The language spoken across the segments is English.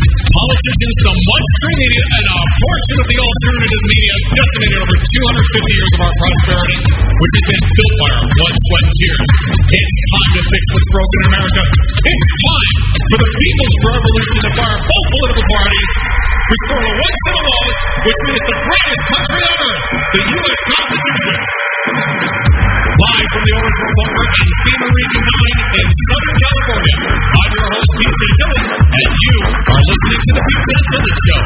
Politicians, the mainstream media, and a portion of the alternative media decimated over 250 years of our prosperity, which has been built by our blood, sweat, and tears. It's time to fix what's broken in America. It's time for the People's Revolution to fire both political parties, restore the one set of laws, which made us the greatest country on earth, the U.S. Constitution. Live from the Overthrow Bunker in FEMA Region 9 in Southern California, I'm your host, Pete Santilli, and you are listening to The Pete Santilli Show.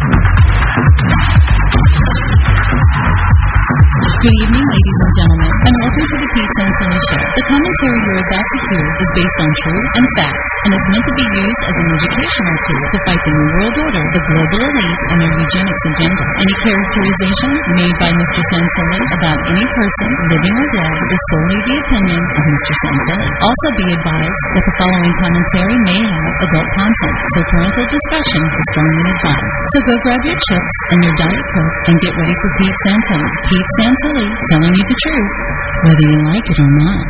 Good evening, ladies and gentlemen, and welcome to The Pete Santilli Show. The commentary you're about to hear is based on truth and fact, and is meant to be used as an educational tool to fight the New World Order, the global elite, and their eugenics agenda. Any characterization made by Mr. Santilli about any person, living or dead, is solely the opinion of Mr. Santilli. Also be advised that the following commentary may have adult content, so parental discretion is strongly advised. So go grab your chips and your Diet Coke and get ready for Pete Santilli. Pete Santilli, telling you the truth, whether you like it or not.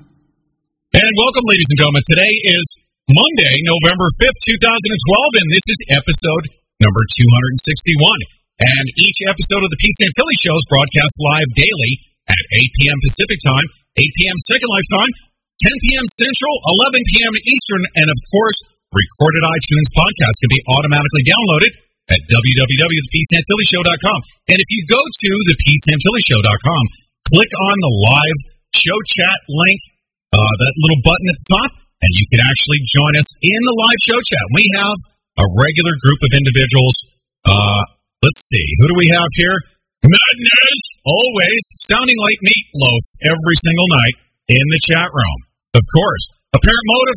And welcome, ladies and gentlemen. Today is Monday, November 5th, 2012, and this is episode number 261. And each episode of the Pete Santilli Show is broadcast live daily at 8 p.m. Pacific Time, 8 p.m. Second Life Time, 10 p.m. Central, 11 p.m. Eastern, and of course, recorded iTunes podcast can be automatically downloaded at www.thePeteSantilliShow.com. And if you go to thePeteSantilliShow.com, click on the live show chat link, that little button at the top, and you can actually join us in the live show chat. We have a regular group of individuals. Let's see, who do we have here? Madness, always sounding like meatloaf every single night in the chat room. Of course, Apparent Motive,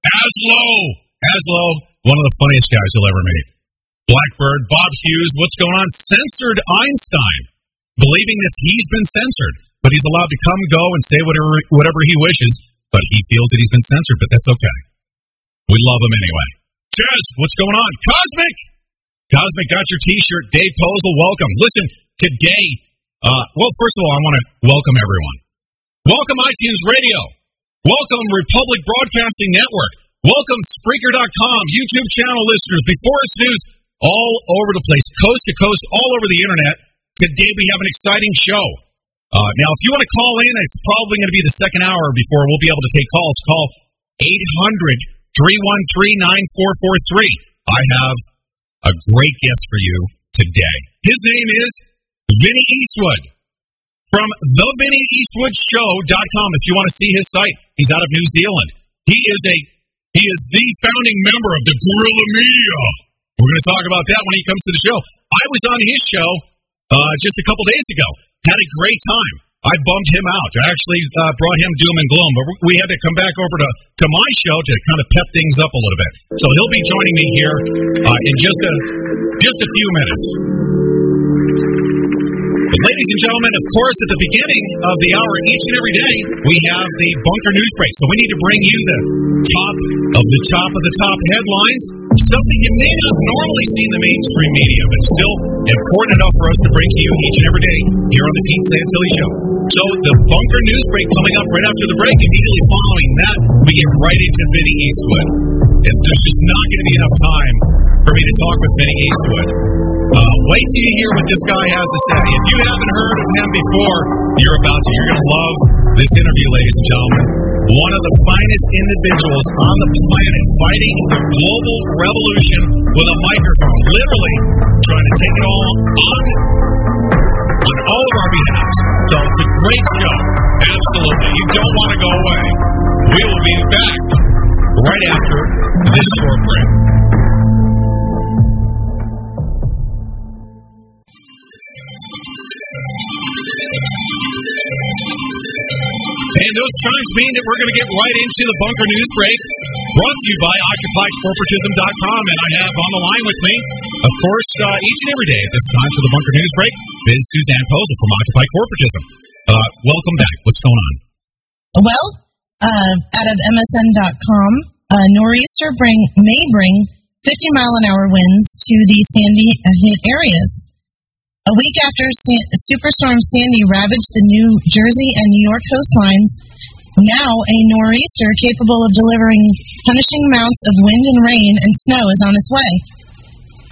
Aslo, one of the funniest guys you'll ever meet. Blackbird, Bob Hughes, what's going on? Censored Einstein, believing that he's been censored, but he's allowed to come, go, and say whatever he wishes, but he feels that he's been censored, but that's okay. We love him anyway. Jez, what's going on? Cosmic got your t-shirt. Dave Posel, welcome. Listen, today, first of all, I want to welcome everyone. Welcome iTunes Radio. Welcome Republic Broadcasting Network. Welcome Spreaker.com, YouTube channel listeners, Before It's News, all over the place, coast to coast, all over the internet. Today we have an exciting show. Now, if you want to call in, it's probably going to be the second hour before we'll be able to take calls. Call 800-313-9443. I have a great guest for you today. His name is Vinny Eastwood from theVinnyEastwoodShow.com. If you want to see his site, he's out of New Zealand. He is the founding member of the Guerrilla Media. We're going to talk about that when he comes to the show. I was on his show just a couple days ago. Had a great time. I bummed him out. I actually brought him doom and gloom, but we had to come back over to my show to kind of pep things up a little bit. So he'll be joining me here in just a few minutes. But ladies and gentlemen, of course, at the beginning of the hour, each and every day, we have the Bunker News Break. So we need to bring you the top of the top headlines, stuff that you may not normally see in the mainstream media, but still important enough for us to bring to you each and every day here on the Pete Santilli Show. So the Bunker News Break coming up right after the break. Immediately following that, we get right into Vinny Eastwood. And there's just not going to be enough time for me to talk with Vinny Eastwood. Wait till you hear what this guy has to say. If you haven't heard of him before, you're about to. You're going to love this interview, ladies and gentlemen. One of the finest individuals on the planet fighting the global revolution with a microphone, literally trying to take it all on all of our behalves. So it's a great show. Absolutely. You don't want to go away. We will be back right after this short break. And those chimes mean that we're going to get right into the Bunker News Break, brought to you by OccupyCorporatism.com. And I have on the line with me, of course, each and every day at this time for the Bunker News Break, Ms. Suzanne Posel from Occupy Corporatism. Welcome back. What's going on? Well, out of MSN.com, nor'easter may bring 50-mile-an-hour winds to the Sandy hit areas. A week after Superstorm Sandy ravaged the New Jersey and New York coastlines, now a nor'easter capable of delivering punishing amounts of wind and rain and snow is on its way.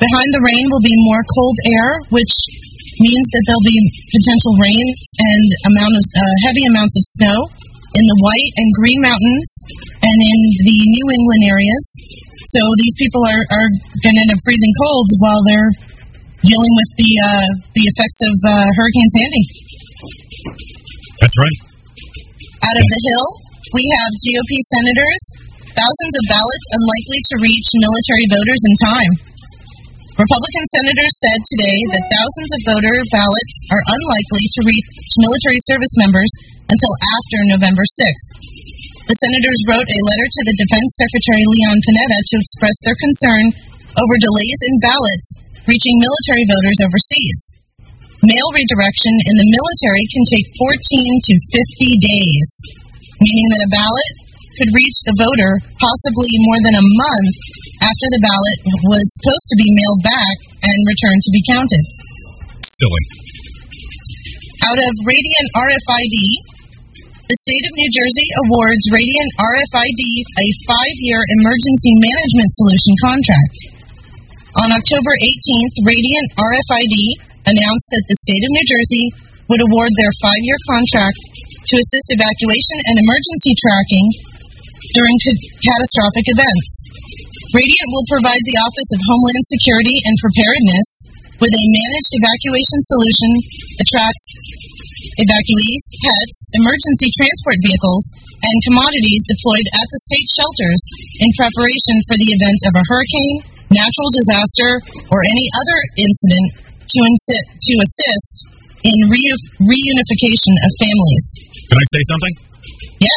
Behind the rain will be more cold air, which means that there'll be potential rains and heavy amounts of snow in the White and Green Mountains and in the New England areas. So these people are going to end up freezing cold while they're dealing with the effects of Hurricane Sandy. That's right. Out of the Hill, we have GOP senators, thousands of ballots unlikely to reach military voters in time. Republican senators said today that thousands of voter ballots are unlikely to reach military service members until after November 6th. The senators wrote a letter to the Defense Secretary Leon Panetta to express their concern over delays in ballots reaching military voters overseas. Mail redirection in the military can take 14 to 50 days, meaning that a ballot could reach the voter possibly more than a month after the ballot was supposed to be mailed back and returned to be counted. Silly. Out of Radiant RFID, the state of New Jersey awards Radiant RFID a 5-year emergency management solution contract. On October 18th, Radiant RFID announced that the state of New Jersey would award their 5-year contract to assist evacuation and emergency tracking during catastrophic events. Radiant will provide the Office of Homeland Security and Preparedness with a managed evacuation solution that tracks evacuees, pets, emergency transport vehicles, and commodities deployed at the state shelters in preparation for the event of a hurricane, natural disaster, or any other incident to assist in reunification of families. Can I say something? Yes.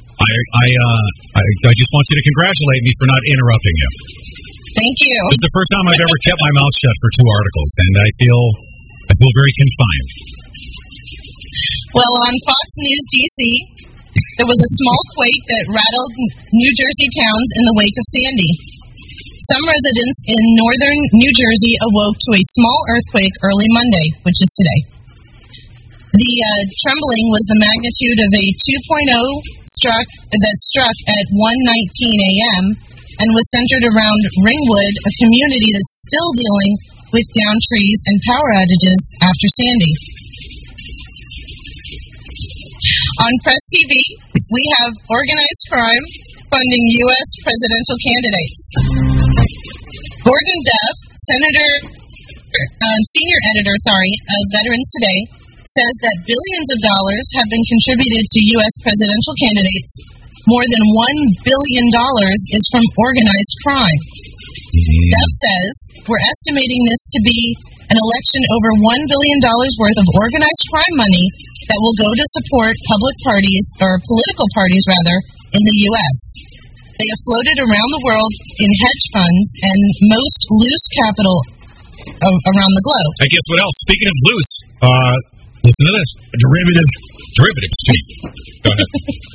I just want you to congratulate me for not interrupting you. Thank you. This is the first time I've ever kept my mouth shut for 2 articles, and I feel very confined. Well, on Fox News DC, there was a small quake that rattled New Jersey towns in the wake of Sandy. Some residents in northern New Jersey awoke to a small earthquake early Monday, which is today. The trembling was the magnitude of a 2.0 that struck at 1:19 a.m. and was centered around Ringwood, a community that's still dealing with downed trees and power outages after Sandy. On Press TV, we have organized crime funding U.S. presidential candidates. Gordon Duff, senior editor of Veterans Today, says that billions of dollars have been contributed to U.S. presidential candidates. More than $1 billion is from organized crime. Duff says, we're estimating this to be an election over $1 billion worth of organized crime money that will go to support political parties, in the U.S. They have floated around the world in hedge funds and most loose capital around the globe. I guess what else? Speaking of loose, listen to this. Derivatives. Go ahead.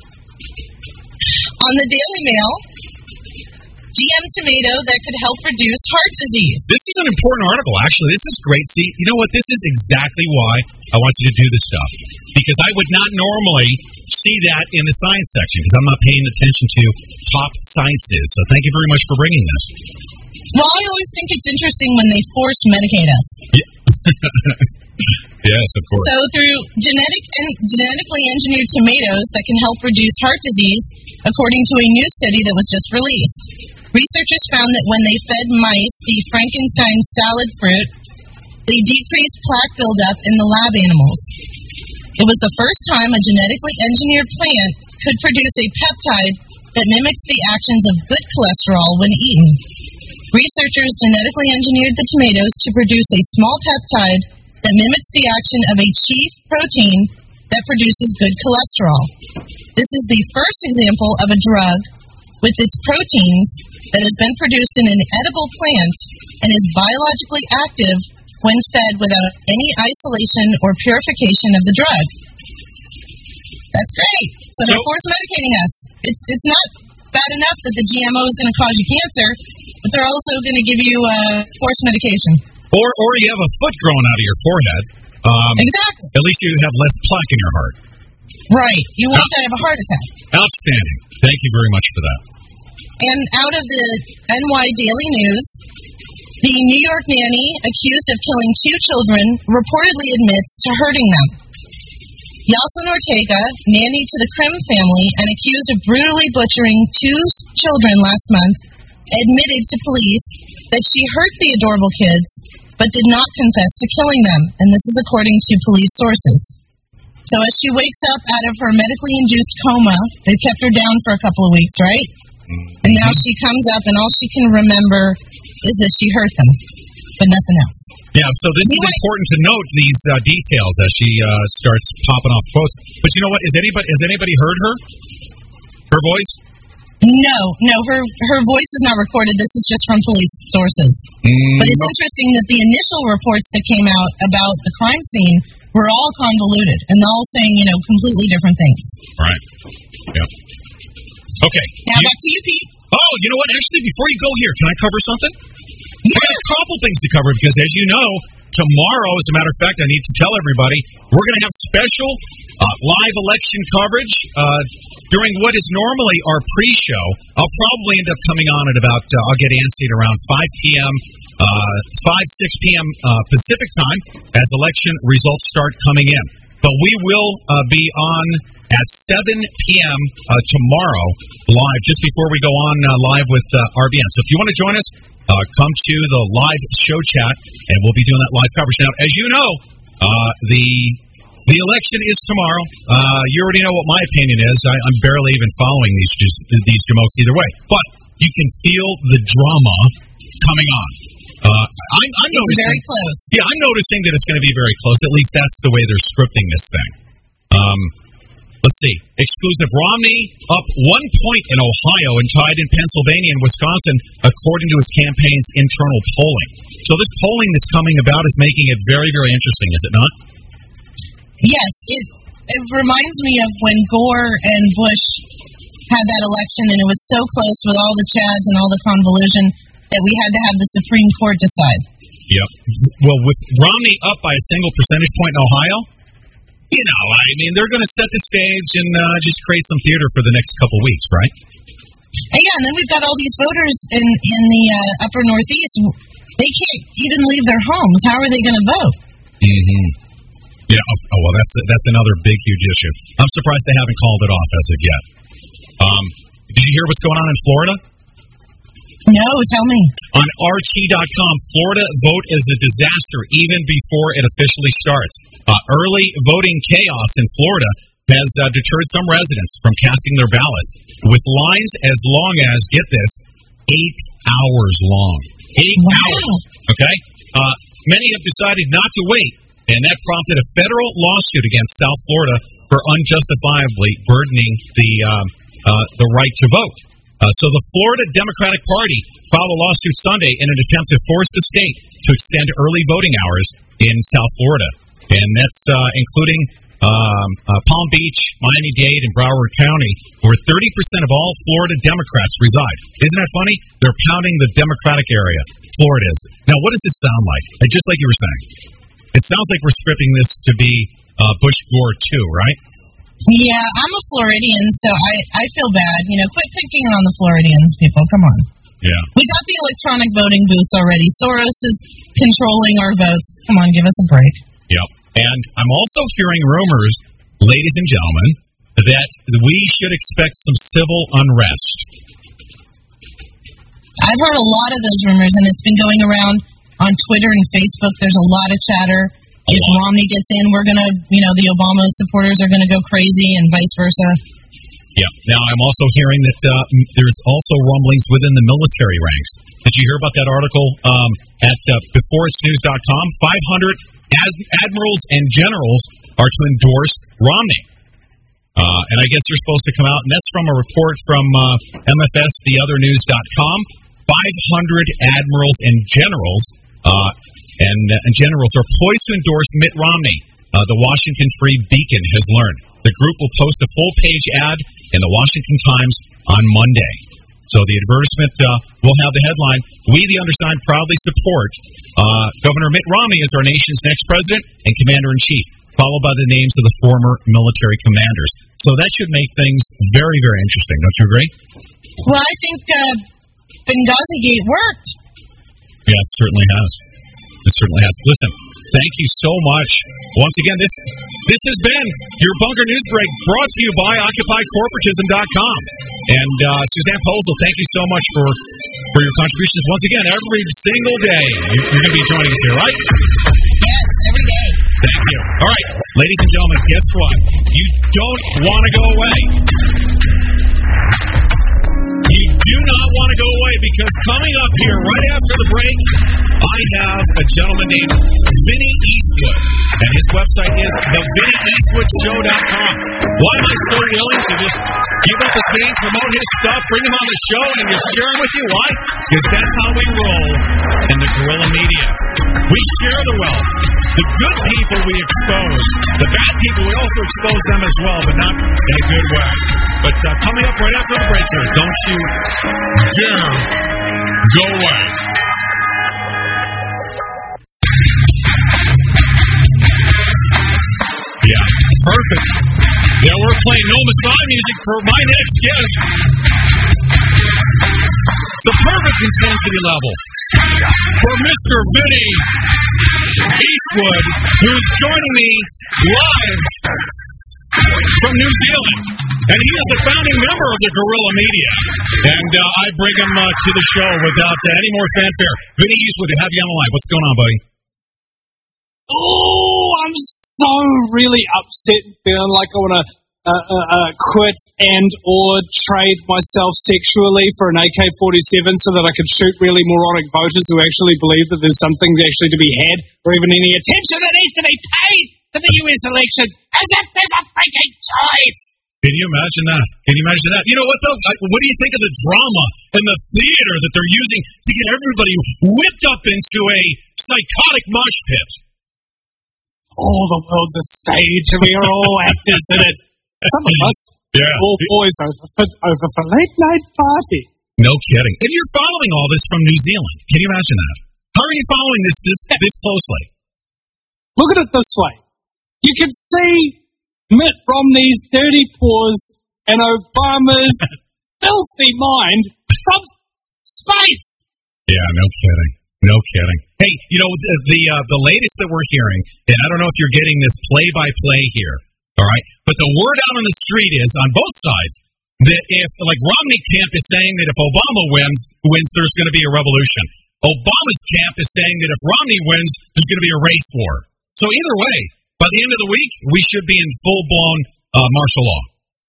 On the Daily Mail, GM tomato that could help reduce heart disease. This is an important article, actually. This is great. See, you know what? This is exactly why I want you to do this stuff. Because I would not normally see that in the science section, because I'm not paying attention to top science news. So thank you very much for bringing this. Well, I always think it's interesting when they force medicate us. Yeah. Yes, of course. So through genetically engineered tomatoes that can help reduce heart disease, according to a new study that was just released. Researchers found that when they fed mice the Frankenstein salad fruit, they decreased plaque buildup in the lab animals. It was the first time a genetically engineered plant could produce a peptide that mimics the actions of good cholesterol when eaten. Researchers genetically engineered the tomatoes to produce a small peptide that mimics the action of a chief protein that produces good cholesterol. This is the first example of a drug with its proteins that has been produced in an edible plant and is biologically active when fed without any isolation or purification of the drug. That's great. So they're force medicating us. It's not bad enough that the GMO is going to cause you cancer, but they're also going to give you force medication. Or you have a foot growing out of your forehead. Exactly. At least you have less plaque in your heart. Right. You won't die of a heart attack. Outstanding. Thank you very much for that. And out of the NY Daily News, The New York nanny, accused of killing 2 children, reportedly admits to hurting them. Yeltsin Ortega, nanny to the Krim family and accused of brutally butchering 2 children last month, admitted to police that she hurt the adorable kids, but did not confess to killing them, and this is according to police sources. So as she wakes up out of her medically induced coma, they kept her down for a couple of weeks, right? And now she comes up and all she can remember is that she hurt them, but nothing else. Yeah, so this is important to note these details as she starts popping off quotes. But you know what? Has anybody heard her? Her voice? No, her voice is not recorded. This is just from police sources. But it's interesting that the initial reports that came out about the crime scene were all convoluted and all saying, completely different things. Right. Yeah. Okay. Now back to you, Pete. Oh, you know what? Actually, before you go here, can I cover something? Yes. I got a couple things to cover because, as you know, tomorrow, as a matter of fact, I need to tell everybody, we're going to have special live election coverage during what is normally our pre-show. I'll probably end up coming on at about, I'll get antsy at around 5 p.m., 6 p.m. Pacific time as election results start coming in. But we will be on at 7 p.m. Tomorrow live, just before we go on live with RBN. So if you want to join us, come to the live show chat, and we'll be doing that live coverage. Now, as you know, the election is tomorrow. You already know what my opinion is. I'm barely even following these jamokes either way. But you can feel the drama coming on. I'm noticing, very close. Yeah, I'm noticing that it's going to be very close. At least that's the way they're scripting this thing. Let's see. Exclusive. Romney up 1 point in Ohio and tied in Pennsylvania and Wisconsin, according to his campaign's internal polling. So this polling that's coming about is making it very, very interesting, is it not? Yes. It reminds me of when Gore and Bush had that election, and it was so close with all the chads and all the convolution that we had to have the Supreme Court decide. Yep. Well, with Romney up by a single percentage point in Ohio, they're going to set the stage and just create some theater for the next couple weeks, right? And yeah, and then we've got all these voters in the upper Northeast. They can't even leave their homes. How are they going to vote? Mm-hmm. Yeah. Oh, well, that's another big, huge issue. I'm surprised they haven't called it off as of yet. Did you hear what's going on in Florida? No, tell me. On RT.com, Florida vote is a disaster even before it officially starts. Early voting chaos in Florida has deterred some residents from casting their ballots, with lines as long as, get this, 8 hours long. 8 hours. Okay? Many have decided not to wait, and that prompted a federal lawsuit against South Florida for unjustifiably burdening the right to vote. So the Florida Democratic Party filed a lawsuit Sunday in an attempt to force the state to extend early voting hours in South Florida. And that's including Palm Beach, Miami-Dade, and Broward County, where 30% of all Florida Democrats reside. Isn't that funny? They're pounding the Democratic area. Florida is. Now, what does this sound like? Just like you were saying. It sounds like we're scripting this to be Bush-Gore 2, right? Yeah, I'm a Floridian, so I feel bad. Quit picking on the Floridians, people. Come on. Yeah. We got the electronic voting booths already. Soros is controlling our votes. Come on, give us a break. Yep. And I'm also hearing rumors, ladies and gentlemen, that we should expect some civil unrest. I've heard a lot of those rumors, and it's been going around on Twitter and Facebook. There's a lot of chatter. If Romney gets in, we're going to, the Obama supporters are going to go crazy and vice versa. Yeah. Now, I'm also hearing that there's also rumblings within the military ranks. Did you hear about that article at beforeitsnews.com? 500 admirals and generals are to endorse Romney. And I guess they're supposed to come out, and that's from a report from MFS, theothernews.com. 500 admirals and generals and generals are poised to endorse Mitt Romney, the Washington Free Beacon has learned. The group will post a full-page ad in the Washington Times on Monday. So the advertisement will have the headline, "We, the undersigned, proudly support Governor Mitt Romney as our nation's next president and commander-in-chief," followed by the names of the former military commanders. So that should make things very, very interesting. Don't you agree? Well, I think Benghazi Gate worked. Yeah, it certainly has. It certainly has. Listen, thank you so much. Once again, this has been your Bunker News Break, brought to you by OccupyCorporatism.com. And Suzanne Posel, thank you so much for your contributions once again every single day. You're going to be joining us here, right? Yes, every day. Thank you. All right, ladies and gentlemen, guess what? You don't want to go away. You do not want to go away, because coming up here right after the break, I have a gentleman named Vinny Eastwood, and his website is thevinnyeastwoodshow.com. Why am I so willing to just give up his name, promote his stuff, bring him on the show, and just share him with you? Why? Because that's how we roll in the guerrilla media. We share the wealth. The good people we expose. The bad people, we also expose them as well, but not in a good way. But coming up right after the break here, don't you dare go away. Yeah, perfect. Yeah, we're playing No Messiah music for my next guest. It's the perfect intensity level for Mr. Vinny Eastwood, who's joining me live from New Zealand. And he is the founding member of the guerrilla media. And I bring him to the show without any more fanfare. Vinny Eastwood, to have you on the line. What's going on, buddy? Oh, I'm so really upset and feeling like I want to quit and or trade myself sexually for an AK-47 so that I can shoot really moronic voters who actually believe that there's something actually to be had, or even any attention that needs to be paid to the US elections, as if there's a freaking choice. Can you imagine that? Can you imagine that? You know what, though? What do you think of the drama and the theater that they're using to get everybody whipped up into a psychotic mosh pit? Oh, the world's a stage, and we are all actors in it. Some of us, all boys over for late-night party. No kidding. And you're following all this from New Zealand. Can you imagine that? How are you following this closely? Look at it this way. You can see Mitt Romney's dirty paws and Obama's filthy mind from space. Yeah, no kidding. No kidding. Hey, you know, the latest that we're hearing, and I don't know if you're getting this play-by-play here, all right, but the word out on the street is, on both sides, that if, like, Romney camp is saying that if Obama wins, there's going to be a revolution. Obama's camp is saying that if Romney wins, there's going to be a race war. So either way, by the end of the week, we should be in full-blown martial law.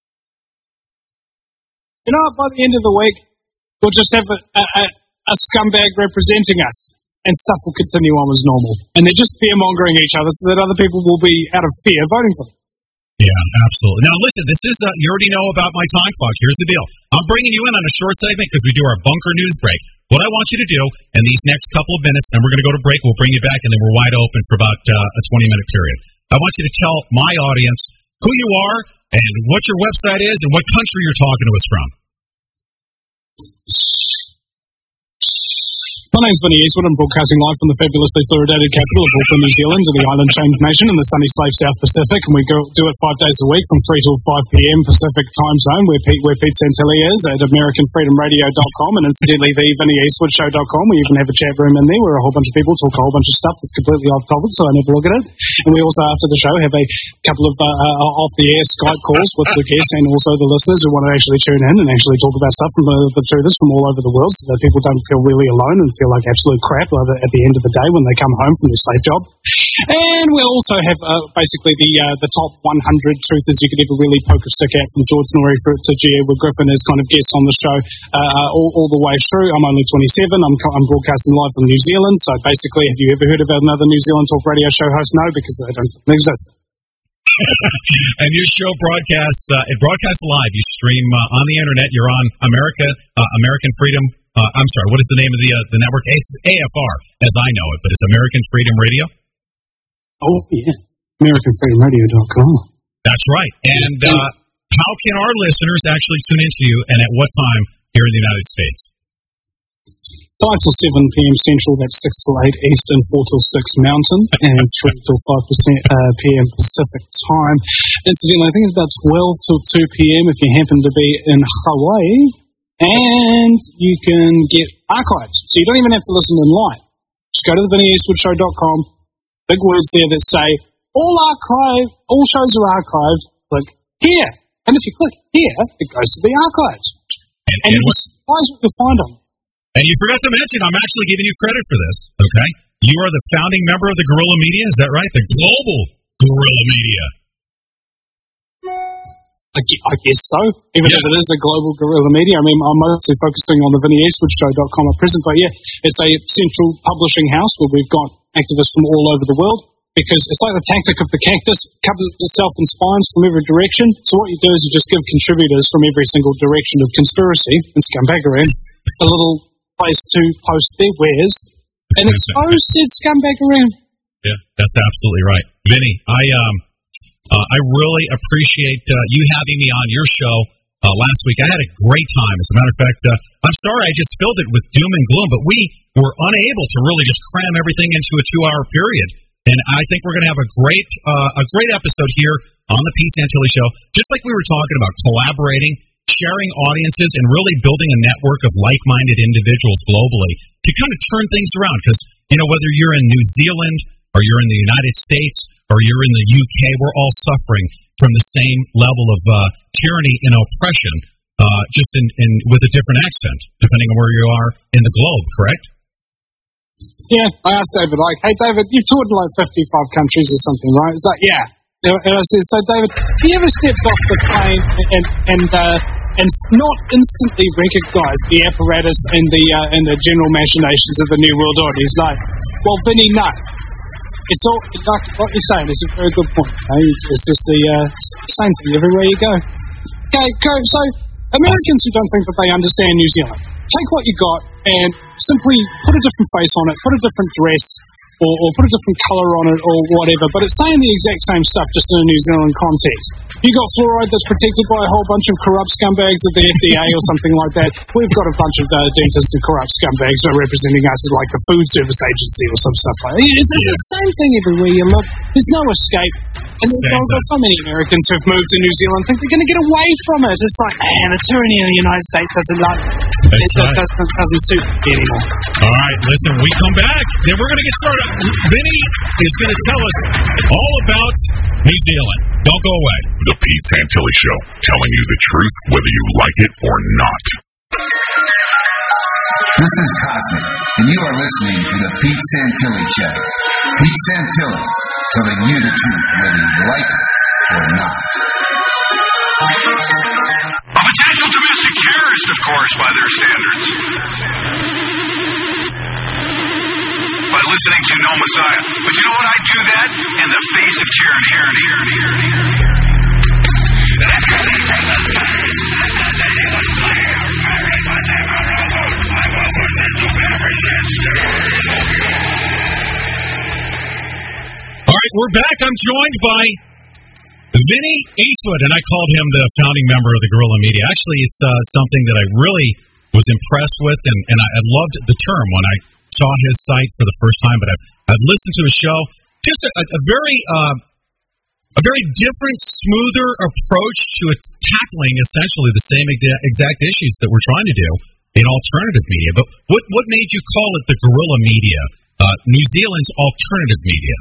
You know, by the end of the week, we'll just have a scumbag representing us, and stuff will continue on as normal. And they're just fear-mongering each other so that other people will be, out of fear, voting for them. Yeah, absolutely. Now, listen, this is, you already know about my time clock. Here's the deal. I'm bringing you in on a short segment because we do our Bunker News Break. What I want you to do in these next couple of minutes, then we're going to go to break, we'll bring you back, and then we're wide open for about a 20-minute period. I want you to tell my audience who you are and what your website is and what country you're talking to us from. My name's Vinny Eastwood. I'm broadcasting live from the fabulously fluoridated capital of Auckland, New Zealand, and the island chained nation in the sunny Slave South Pacific, and we do it 5 days a week from 3 till 5 p.m. Pacific time zone, where Pete Santilli is at AmericanFreedomRadio.com, and incidentally the VinnyEastwoodShow.com. We even have a chat room in there where a whole bunch of people talk a whole bunch of stuff that's completely off topic, so I never look at it. And we also, after the show, have a couple of off-the-air Skype calls with the guests and also the listeners who want to actually tune in and actually talk about stuff from the truthers from all over the world, so that people don't feel really alone and feel like absolute crap at the end of the day when they come home from their safe job. And we'll also have basically the top 100 truthers you could ever really poke a stick at, from George Norrie to G. Edward Griffin as kind of guests on the show all the way through. I'm only 27. I'm broadcasting live from New Zealand. So basically, have you ever heard of another New Zealand talk radio show host? No, because they don't exist. And your show broadcasts live. You stream on the internet. You're on American Freedom. I'm sorry, what is the name of the network? It's AFR, as I know it, but it's American Freedom Radio? Oh, yeah. AmericanFreedomRadio.com. That's right. And how can our listeners actually tune into you, and at what time here in the United States? 5 till 7 p.m. Central, that's 6 till 8 Eastern, 4 till 6 Mountain, and 3 till 5 p.m. Pacific time. Incidentally, I think it's about 12 till 2 p.m. if you happen to be in Hawaii. And you can get archives, so you don't even have to listen in live. Just go to thevinnieeastwoodshow.com. Big words there that say, all shows are archived. Click here. And if you click here, it goes to the archives. And you'll be surprised what you'll find on. And you forgot to mention, I'm actually giving you credit for this, okay? You are the founding member of the Guerrilla Media, is that right? The global Guerrilla Media. I guess so, even if it is a global guerrilla media. I mean, I'm mostly focusing on the VinnieEastwoodshow.com at present, but yeah, it's a central publishing house where we've got activists from all over the world, because it's like the tactic of the cactus, covers itself in spines from every direction. So what you do is you just give contributors from every single direction of conspiracy and scumbaggery a little place to post their wares and expose said scumbaggery. Yeah, that's absolutely right. Vinny, I really appreciate you having me on your show last week. I had a great time. As a matter of fact, I'm sorry I just filled it with doom and gloom, but we were unable to really just cram everything into a 2-hour period. And I think we're going to have a great episode here on the Pete Santilli Show, just like we were talking about, collaborating, sharing audiences, and really building a network of like-minded individuals globally to kind of turn things around. Because, whether you're in New Zealand or you're in the United States or you're in the UK, we're all suffering from the same level of tyranny and oppression, just in with a different accent, depending on where you are in the globe, correct? Yeah, I asked David, hey, David, you've toured in 55 countries or something, right? It's like, yeah. And I said, so, David, have you ever stepped off the plane and not instantly recognized the apparatus and the general machinations of the New World Order? He's like, well, Vinny, no. It's all, like what you're saying is a very good point. It's just the same thing everywhere you go. Okay, so Americans who don't think that they understand New Zealand, take what you got and simply put a different face on it, put a different dress, or put a different colour on it, or whatever. But it's saying the exact same stuff, just in a New Zealand context. You got fluoride that's protected by a whole bunch of corrupt scumbags at the FDA or something like that. We've got a bunch of dentists and corrupt scumbags who are representing us as like the Food Service Agency or some stuff like that. It's the same thing everywhere you look. There's no escape. And there's so many Americans who've moved to New Zealand think they're going to get away from it. It's like, man, the tyranny in the United States doesn't love it. Doesn't suit me anymore. All right, listen, we come back, then we're going to get started. Vinny is going to tell us all about New Zealand. Don't go away. The Pete Santilli Show, telling you the truth whether you like it or not. This is Cosmic, and you are listening to the Pete Santilli Show. Pete Santilli, telling you the truth whether you like it or not. A potential domestic terrorist, of course, by their standards. By listening to No Messiah. But you know what? I do that in the face of tyranny. All right, we're back. I'm joined by Vinnie Eastwood, and I called him the founding member of the Guerrilla Media. Actually, it's something that I really was impressed with, and I loved the term when I saw his site for the first time, but I've listened to his show. Just a very different, smoother approach to tackling essentially the same exact issues that we're trying to do in alternative media. But what made you call it the Guerrilla Media, New Zealand's alternative media?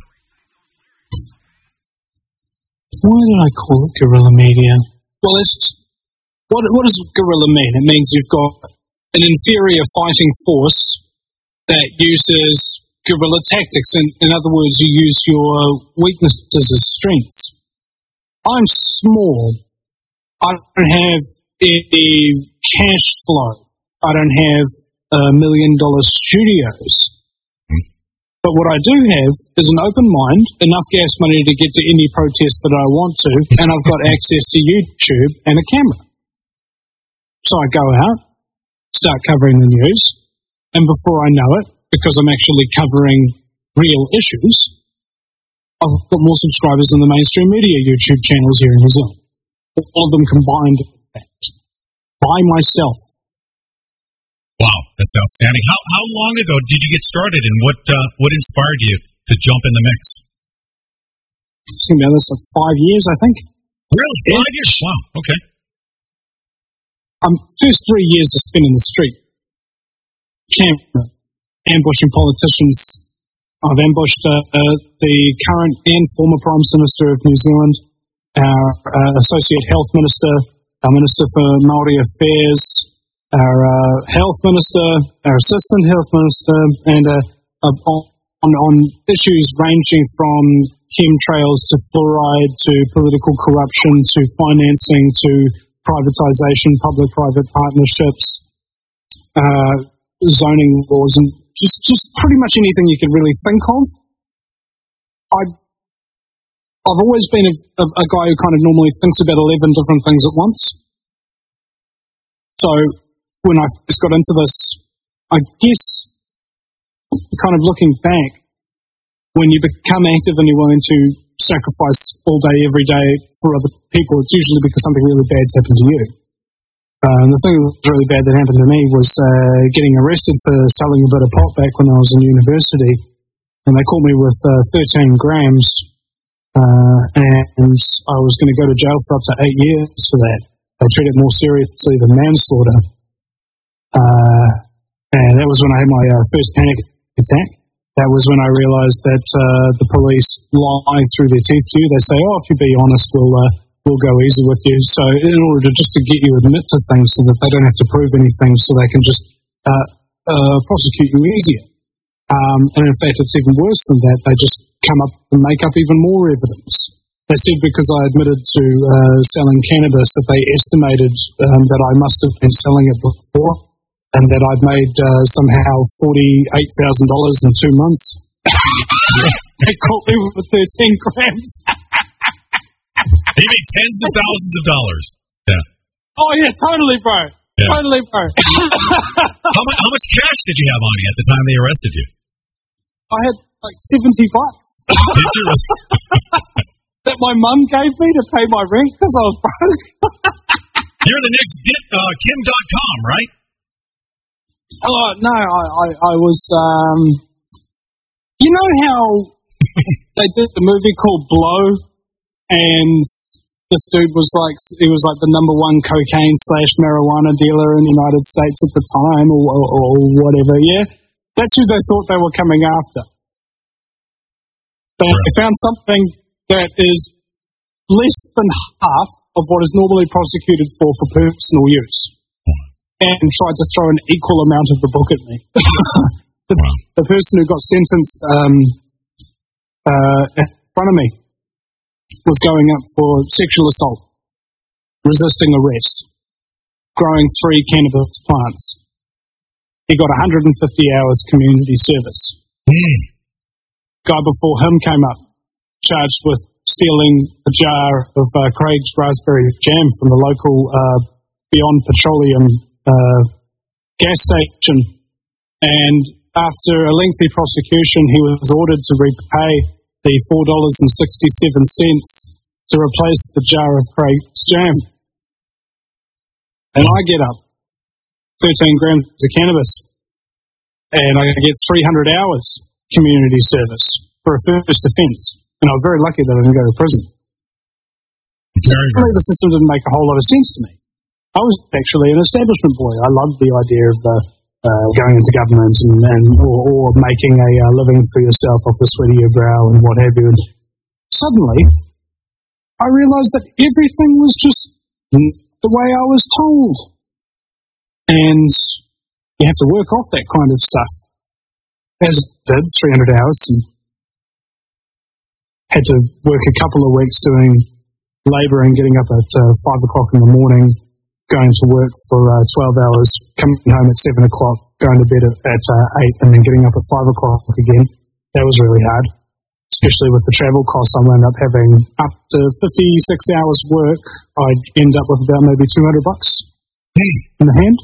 Why did I call it guerrilla media? Well, what does guerrilla mean? It means you've got an inferior fighting force that uses guerrilla tactics. In other words, you use your weaknesses as strengths. I'm small. I don't have any cash flow. I don't have $1 million studios. But what I do have is an open mind, enough gas money to get to any protest that I want to, and I've got access to YouTube and a camera. So I go out, start covering the news, and before I know it, because I'm actually covering real issues, I've got more subscribers than the mainstream media YouTube channels here in New Zealand. All of them combined, by myself. Wow, that's outstanding. How long ago did you get started, and what inspired you to jump in the mix? It's been about this like 5 years, I think. Really? 5 years? Wow, okay. First 3 years I spent in the street. Camera. ambushing politicians. I've ambushed the current and former Prime Minister of New Zealand, our Associate Health Minister, our Minister for Māori Affairs, our Health Minister, our Assistant Health Minister, and on issues ranging from chemtrails to fluoride to political corruption to financing to privatisation, public-private partnerships, zoning laws, and just pretty much anything you could really think of. I've always been a guy who kind of normally thinks about 11 different things at once. So when I first got into this, I guess kind of looking back, when you become active and you're willing to sacrifice all day, every day for other people, it's usually because something really bad's happened to you. The thing that was really bad that happened to me was getting arrested for selling a bit of pot back when I was in university, and they caught me with 13 grams, and I was going to go to jail for up to 8 years for that. They treat it more seriously than manslaughter, and that was when I had my first panic attack. That was when I realised that the police lie through their teeth to you. They say, if you be honest, we'll go easy with you. So in order to get you admit to things so that they don't have to prove anything, so they can just prosecute you easier. And in fact, it's even worse than that. They just come up and make up even more evidence. They said because I admitted to selling cannabis that they estimated that I must have been selling it before, and that I'd made somehow $48,000 in 2 months. They caught me with 13 grams. He made tens of thousands of dollars. Yeah. Oh, yeah, totally, bro. Yeah. Totally, bro. How much cash did you have on you at the time they arrested you? I had like $70. Did you? That my mum gave me to pay my rent because I was broke. You're the next Kim.com, right? Oh, no, I was, you know how they did the movie called Blow, and this dude was like, he was like the number one cocaine/marijuana dealer in the United States at the time, or whatever, yeah? That's who they thought they were coming after. They found something that is less than half of what is normally prosecuted for personal use, and tried to throw an equal amount of the book at me. The person who got sentenced in front of me was going up for sexual assault, resisting arrest, growing 3 cannabis plants. He got 150 hours community service. Guy before him came up, charged with stealing a jar of Craig's raspberry jam from the local Beyond Petroleum gas station, and after a lengthy prosecution he was ordered to repay the $4.67 to replace the jar of Craig's jam. And I get up 13 grams of cannabis and I get 300 hours community service for a first offence, and I was very lucky that I didn't go to prison. The system didn't make a whole lot of sense to me. I was actually an establishment boy. I loved the idea of going into government or making a living for yourself off the sweat of your brow and what have you. And suddenly, I realised that everything was just the way I was told. And you have to work off that kind of stuff. As I did, 300 hours, and had to work a couple of weeks doing labour and getting up at 5 o'clock in the morning, going to work for 12 hours, coming home at 7 o'clock, going to bed at 8, and then getting up at 5 o'clock again. That was really hard, especially with the travel costs. I wound up having up to 56 hours work. I'd end up with about maybe $200 in the hand.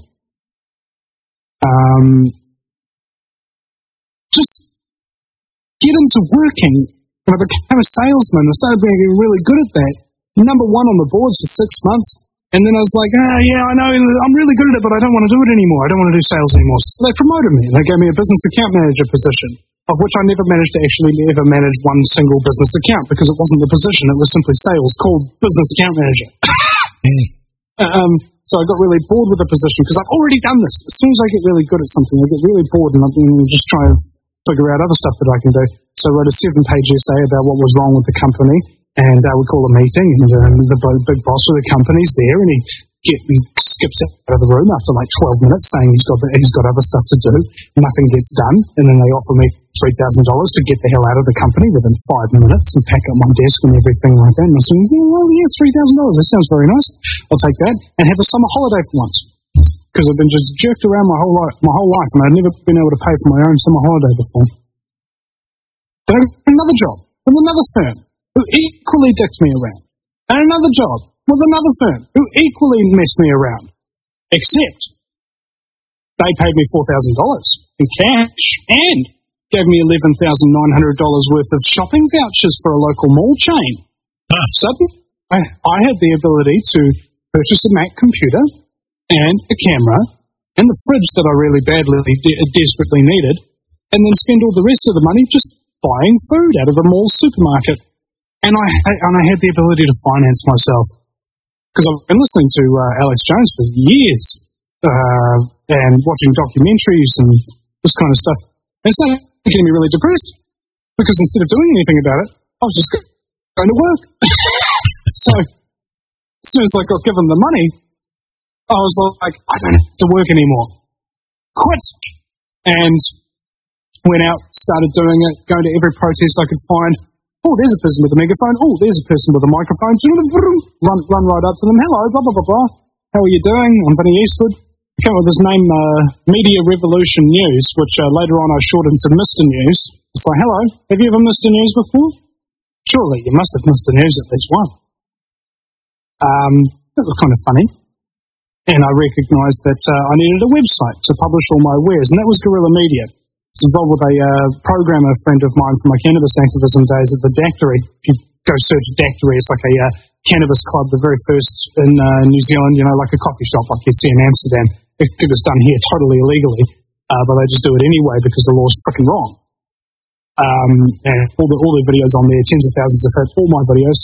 Just get into working. When I became a salesman, I started being really good at that. Number 1 on the boards for 6 months. And then I was like, yeah, I know, I'm really good at it, but I don't want to do it anymore. I don't want to do sales anymore. So they promoted me. They gave me a business account manager position, of which I never managed to actually ever manage one single business account because it wasn't the position. It was simply sales called business account manager. So I got really bored with the position because I've already done this. As soon as I get really good at something, I get really bored and I'm just trying to figure out other stuff that I can do. So I wrote a 7-page essay about what was wrong with the company, and we call a meeting, and the big boss of the company's there, and he skips out of the room after like 12 minutes saying he's got other stuff to do. Nothing gets done, and then they offer me $3,000 to get the hell out of the company within 5 minutes and pack up my desk and everything like that. And I said, well, yeah, $3,000, that sounds very nice. I'll take that and have a summer holiday for once. Because I've been just jerked around my whole life, and I've never been able to pay for my own summer holiday before. Then another job with another firm who equally dicked me around, and another job with another firm who equally messed me around, except they paid me $4,000 in cash and gave me $11,900 worth of shopping vouchers for a local mall chain. Suddenly, I had the ability to purchase a Mac computer and a camera and the fridge that I really badly, desperately needed, and then spend all the rest of the money just buying food out of a mall supermarket. And I had the ability to finance myself. Because I've been listening to Alex Jones for years and watching documentaries and this kind of stuff. And it started getting me really depressed because instead of doing anything about it, I was just going to work. So as soon as I got given the money, I was like, I don't have to work anymore. Quit. And went out, started doing it, going to every protest I could find. Oh, there's a person with a megaphone. Oh, there's a person with a microphone. Run right up to them. Hello, blah, blah, blah, blah. How are you doing? I'm Vinny Eastwood. I came up with this name, Media Revolution News, which later on I shortened to Mr. News. It's like, hello, have you ever missed a news before? Surely you must have missed a news at least once. That was kind of funny. And I recognised that I needed a website to publish all my wares, and that was Guerrilla Media. I was involved with a programmer friend of mine from my cannabis activism days at the Dactory. If you go search Dactory, it's like a cannabis club, the very first in New Zealand, like a coffee shop like you'd see in Amsterdam. It was done here totally illegally, but they just do it anyway because the law's freaking wrong. And all the videos on there, tens of thousands of hits, all my videos.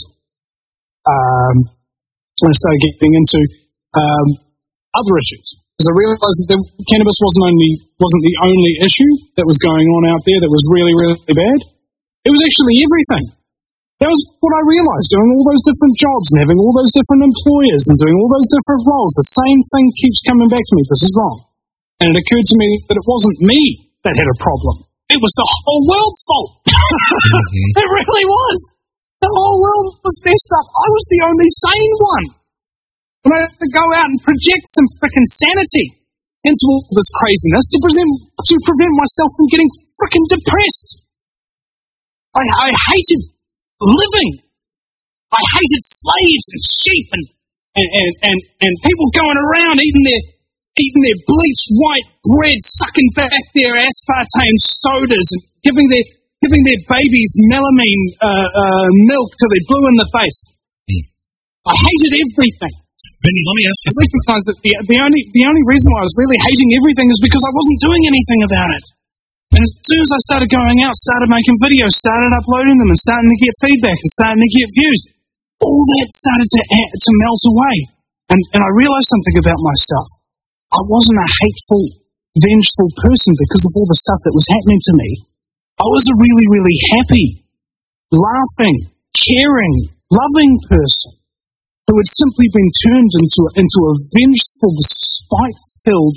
I started getting into other issues. Because I realised that cannabis wasn't the only issue that was going on out there that was really, really bad. It was actually everything. That was what I realised, doing all those different jobs and having all those different employers and doing all those different roles. The same thing keeps coming back to me. This is wrong. And it occurred to me that it wasn't me that had a problem. It was the whole world's fault. It really was. The whole world was messed up. I was the only sane one. And I had to go out and project some frickin' sanity into all this craziness to prevent myself from getting frickin' depressed. I hated living. I hated slaves and sheep and people going around eating their bleached white bread, sucking back their aspartame sodas and giving their babies melamine milk till they blew in the face. I hated everything. Vinny, let me ask you something. I recognize that the only reason why I was really hating everything is because I wasn't doing anything about it. And as soon as I started going out, started making videos, started uploading them and starting to get feedback and starting to get views, all that started to melt away. And I realized something about myself. I wasn't a hateful, vengeful person because of all the stuff that was happening to me. I was a really, really happy, laughing, caring, loving person who had simply been turned into a vengeful, spite-filled,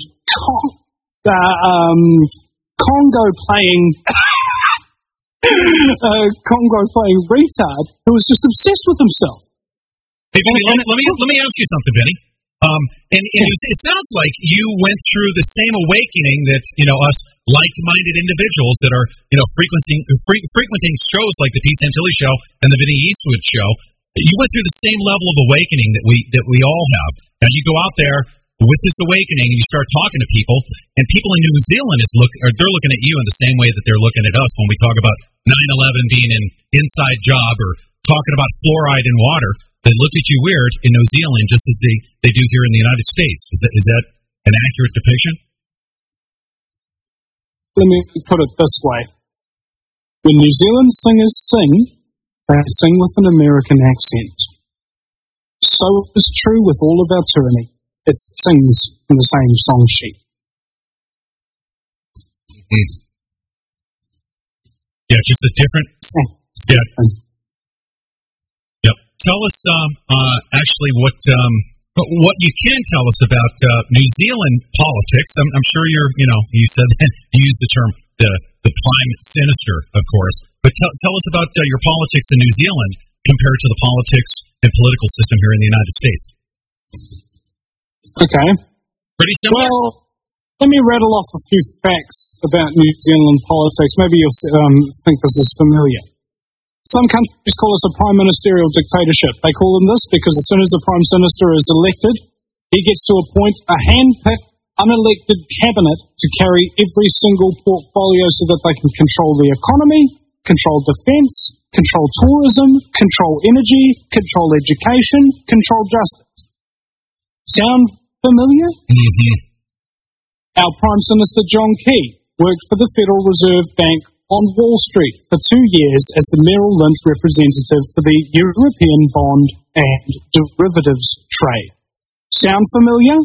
Congo-playing retard who was just obsessed with himself. Hey, Vinny, let me ask you something, Vinny. It sounds like you went through the same awakening that us like-minded individuals that are frequenting shows like the Pete Santilli Show and the Vinny Eastwood Show. You went through the same level of awakening that we all have. Now you go out there with this awakening and you start talking to people, and people in New Zealand they're looking at you in the same way that they're looking at us when we talk about 9/11 being an inside job or talking about fluoride in water. They look at you weird in New Zealand just as they do here in the United States. Is that an accurate depiction? Let me put it this way. When New Zealand singers sing, they sing with an American accent. So is true with all of our tyranny. it sings from the same song sheet. Mm-hmm. Yeah, just a different. Yeah. Yep. Tell us actually what you can tell us about New Zealand politics. I'm sure you said that you used the term the prime minister, of course, but tell us about your politics in New Zealand compared to the politics and political system here in the United States. Okay. Pretty similar. Well, let me rattle off a few facts about New Zealand politics. Maybe you'll think this is familiar. Some countries call it a prime ministerial dictatorship. They call them this because as soon as the prime minister is elected, he gets to appoint a hand-picked, unelected cabinet to carry every single portfolio so that they can control the economy, control defence, control tourism, control energy, control education, control justice. Sound familiar? Mm-hmm. Our Prime Minister John Key worked for the Federal Reserve Bank on Wall Street for 2 years as the Merrill Lynch representative for the European bond and derivatives trade. Sound familiar?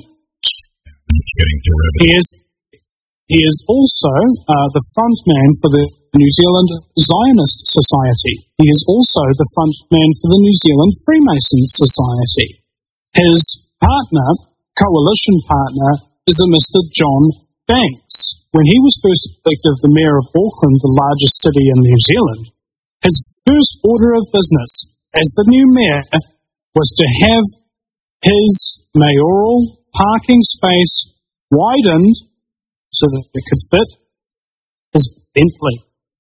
He is also the frontman for the New Zealand Zionist Society. He is also the frontman for the New Zealand Freemason Society. His coalition partner, is a Mr. John Banks. When he was first elected the Mayor of Auckland, the largest city in New Zealand, his first order of business as the new Mayor was to have his mayoral parking space widened so that it could fit his Bentley.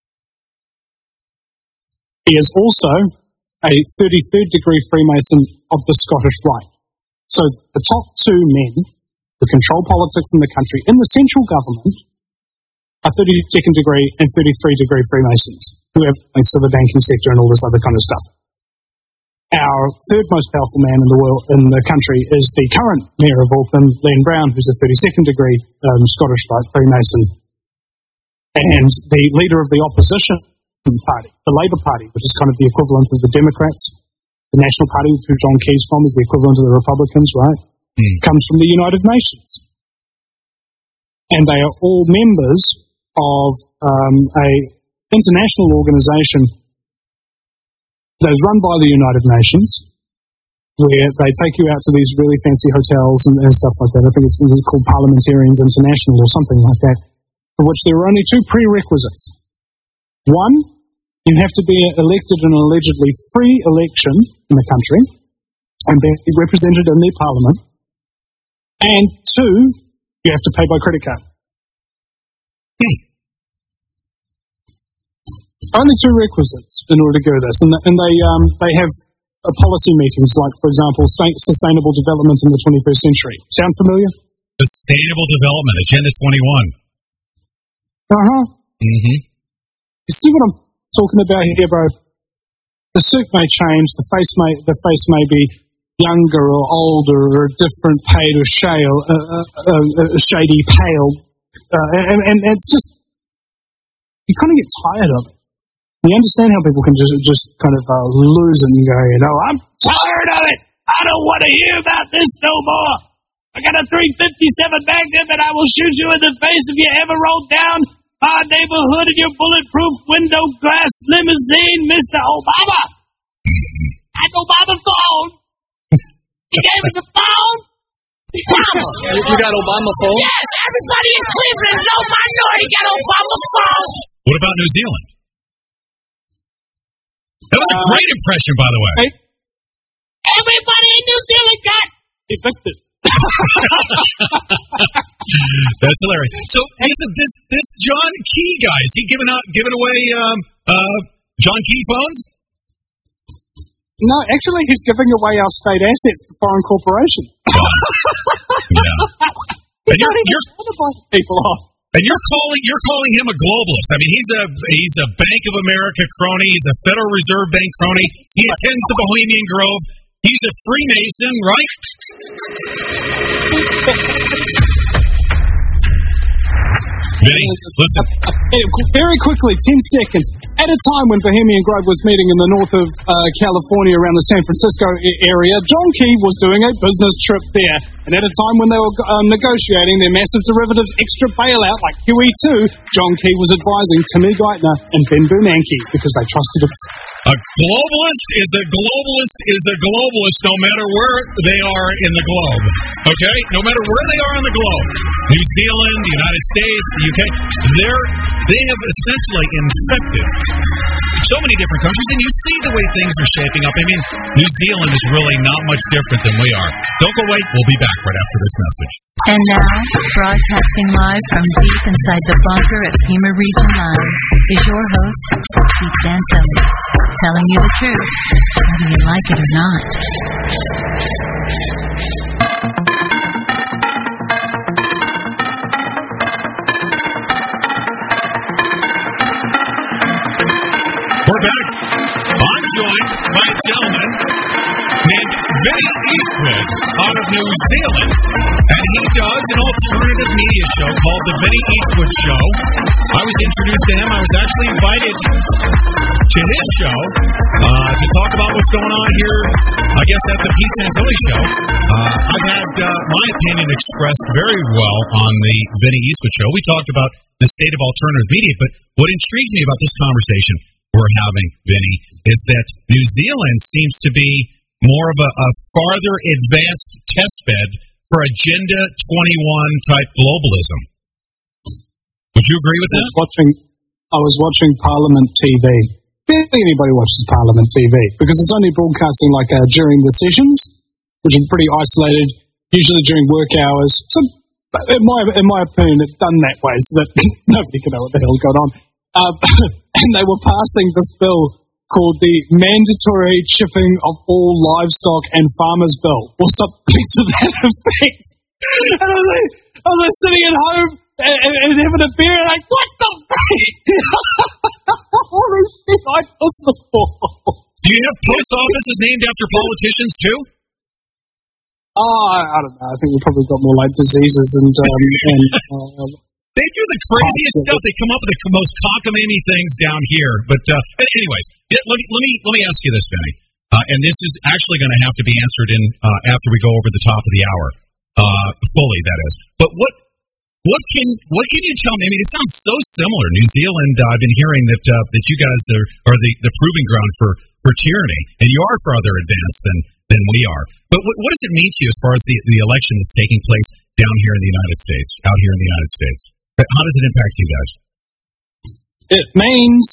He is also a 33rd degree Freemason of the Scottish Rite. So the top two men who control politics in the country in the central government are 32nd degree and 33rd degree Freemasons who have links to the banking sector and all this other kind of stuff. Our third most powerful man in the world, in the country, is the current Mayor of Auckland, Len Brown, who's a 32nd degree Scottish Rite Freemason, and the leader of the opposition party, the Labour Party, which is kind of the equivalent of the Democrats. The National Party, who John Key's from, is the equivalent of the Republicans, right? Comes from the United Nations. And they are all members of a international organisation that is run by the United Nations, where they take you out to these really fancy hotels and stuff like that. I think it's called Parliamentarians International or something like that, for which there are only two prerequisites. One, you have to be elected in an allegedly free election in the country and be represented in their parliament. And two, you have to pay by credit card. Only two requisites in order to go this. And they have policy meetings, like, for example, sustainable development in the 21st century. Sound familiar? Sustainable development, Agenda 21. Uh-huh. Mm-hmm. You see what I'm talking about here, bro? The suit may change, the face may be younger or older or different shade or shady pale, and it's just, you kind of get tired of it. You understand how people can just kind of lose it and go, I'm tired of it. I don't want to hear about this no more. I got a .357 Magnum and I will shoot you in the face if you ever roll down our neighborhood in your bulletproof window glass limousine, Mr. Obama. And Obama phone. He gave us a phone. You got Obama phone? Yes, everybody in Cleveland, no minority got Obama phone. What about New Zealand? That was a great impression, by the way. Everybody in New Zealand got evicted. That's hilarious. So, this John Key guy, is he giving away John Key phones? No, actually, he's giving away our state assets to foreign corporations. Yeah. You're people off. And you're calling him a globalist. I mean, he's a Bank of America crony. He's a Federal Reserve Bank crony. He attends the Bohemian Grove. He's a Freemason, right? Vinny, listen. Very quickly, 10 seconds. At a time when Bohemian Grove was meeting in the north of California around the San Francisco area, John Key was doing a business trip there. And at a time when they were negotiating their massive derivatives extra bailout like QE2, John Key was advising Timmy Geithner and Ben Bernanke because they trusted him. A globalist is a globalist is a globalist no matter where they are in the globe. Okay? No matter where they are in the globe. New Zealand, the United States, the UK, they have essentially infected so many different countries, and you see the way things are shaping up. I mean, New Zealand is really not much different than we are. Don't go away. We'll be back right after this message. And now, broadcasting live from deep inside the bunker at Pima Region Lines, is your host, Pete Santilli, telling you the truth, whether you like it or not. We're back. I'm joined by a gentleman named Vinny Eastwood out of New Zealand, and he does an alternative media show called The Vinny Eastwood Show. I was introduced to him. I was actually invited to his show to talk about what's going on here, I guess, at the Pete Santilli Show. I've had my opinion expressed very well on the Vinny Eastwood Show. We talked about the state of alternative media, but what intrigues me about this conversation we're having, Vinny, is that New Zealand seems to be more of a farther advanced testbed for Agenda 21 type globalism. Would you agree with that? I was watching Parliament TV. I don't think anybody watches Parliament TV because it's only broadcasting during the sessions, which are pretty isolated, usually during work hours. So, in my opinion, it's done that way so that nobody can know what the hell's going on. And they were passing this bill called the Mandatory Chipping of All Livestock and Farmers Bill, or something to that effect. And I was sitting at home and having a beer, and what the holy shit, I was the ball. Do you have post offices named after politicians, too? I don't know. I think we've probably got more diseases and they do the craziest stuff. They come up with the most cockamamie things down here. But anyways, let me ask you this, Vinny. And this is actually going to have to be answered in after we go over the top of the hour, fully, that is. But what can you tell me? I mean, it sounds so similar. New Zealand. I've been hearing that you guys are the proving ground for tyranny, and you are farther advanced than we are. But what does it mean to you as far as the election that's taking place down here in the United States, out here in the United States? How does it impact you guys? It means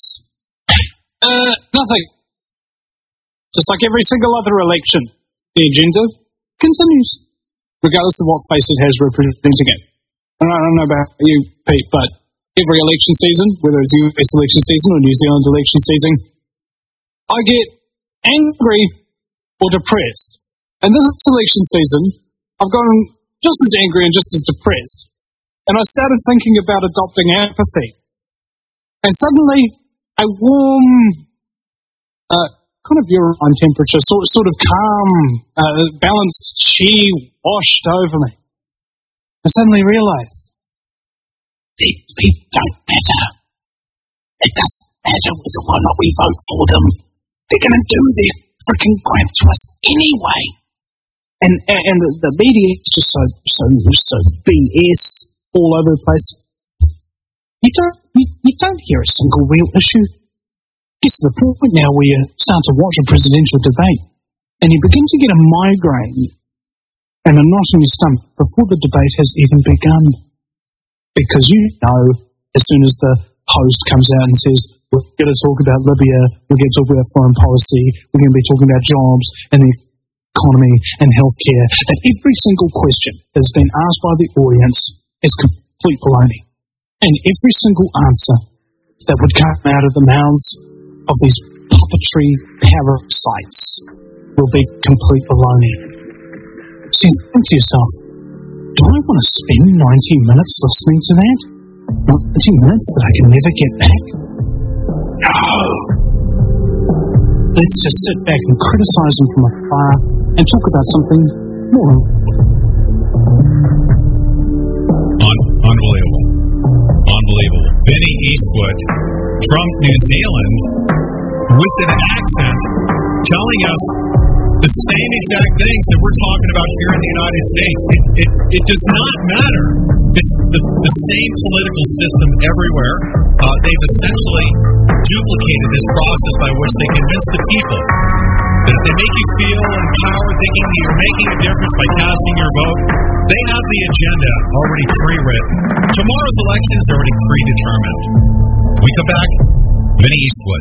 nothing. Just like every single other election, the agenda continues, regardless of what face it has representing it. And I don't know about you, Pete, but every election season, whether it's US election season or New Zealand election season, I get angry or depressed. And this election season, I've gotten just as angry and just as depressed. And I started thinking about adopting apathy. And suddenly, a warm, kind of urine temperature, sort of calm, balanced chi washed over me. I suddenly realized, these people don't matter. It doesn't matter whether or not we vote for them. They're going to do their freaking crap to us anyway. And the media is just so BS all over the place. You don't hear a single real issue. It's the point now where you start to watch a presidential debate and you begin to get a migraine and a knot in your stomach before the debate has even begun. Because you know, as soon as the host comes out and says, we're going to talk about Libya, we're going to talk about foreign policy, we're going to be talking about jobs and the economy and healthcare, and every single question that has been asked by the audience is complete baloney. And every single answer that would come out of the mouths of these puppetry parasites will be complete baloney. So you think to yourself, do I want to spend 90 minutes listening to that? 90 minutes that I can never get back? No! Let's just sit back and criticize them from afar and talk about something more. Unbelievable. Vinny Eastwood from New Zealand with an accent telling us the same exact things that we're talking about here in the United States. It does not matter. It's the same political system everywhere. They've essentially duplicated this process by which they convince the people that if they make you feel empowered, thinking that you're making a difference by casting your vote, they have the agenda already pre-written. Tomorrow's election is already predetermined. We come back, Vinny Eastwood.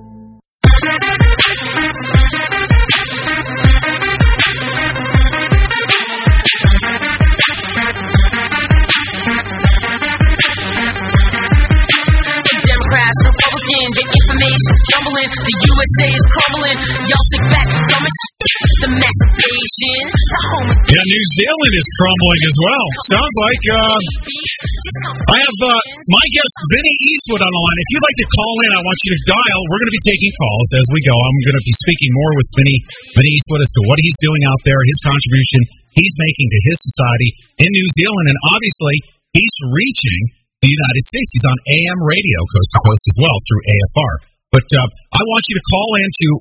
Democrats, Republicans, the information's jumbling, the USA is crumbling, y'all sit back and dumb as the masturbation, the home. Yeah, New Zealand is crumbling as well. Sounds like I have my guest Vinny Eastwood on the line. If you'd like to call in, I want you to dial. We're going to be taking calls as we go. I'm going to be speaking more with Vinny Eastwood as to what he's doing out there, his contribution he's making to his society in New Zealand, and obviously he's reaching the United States. He's on AM radio, coast to coast as well through AFR. But I want you to call in to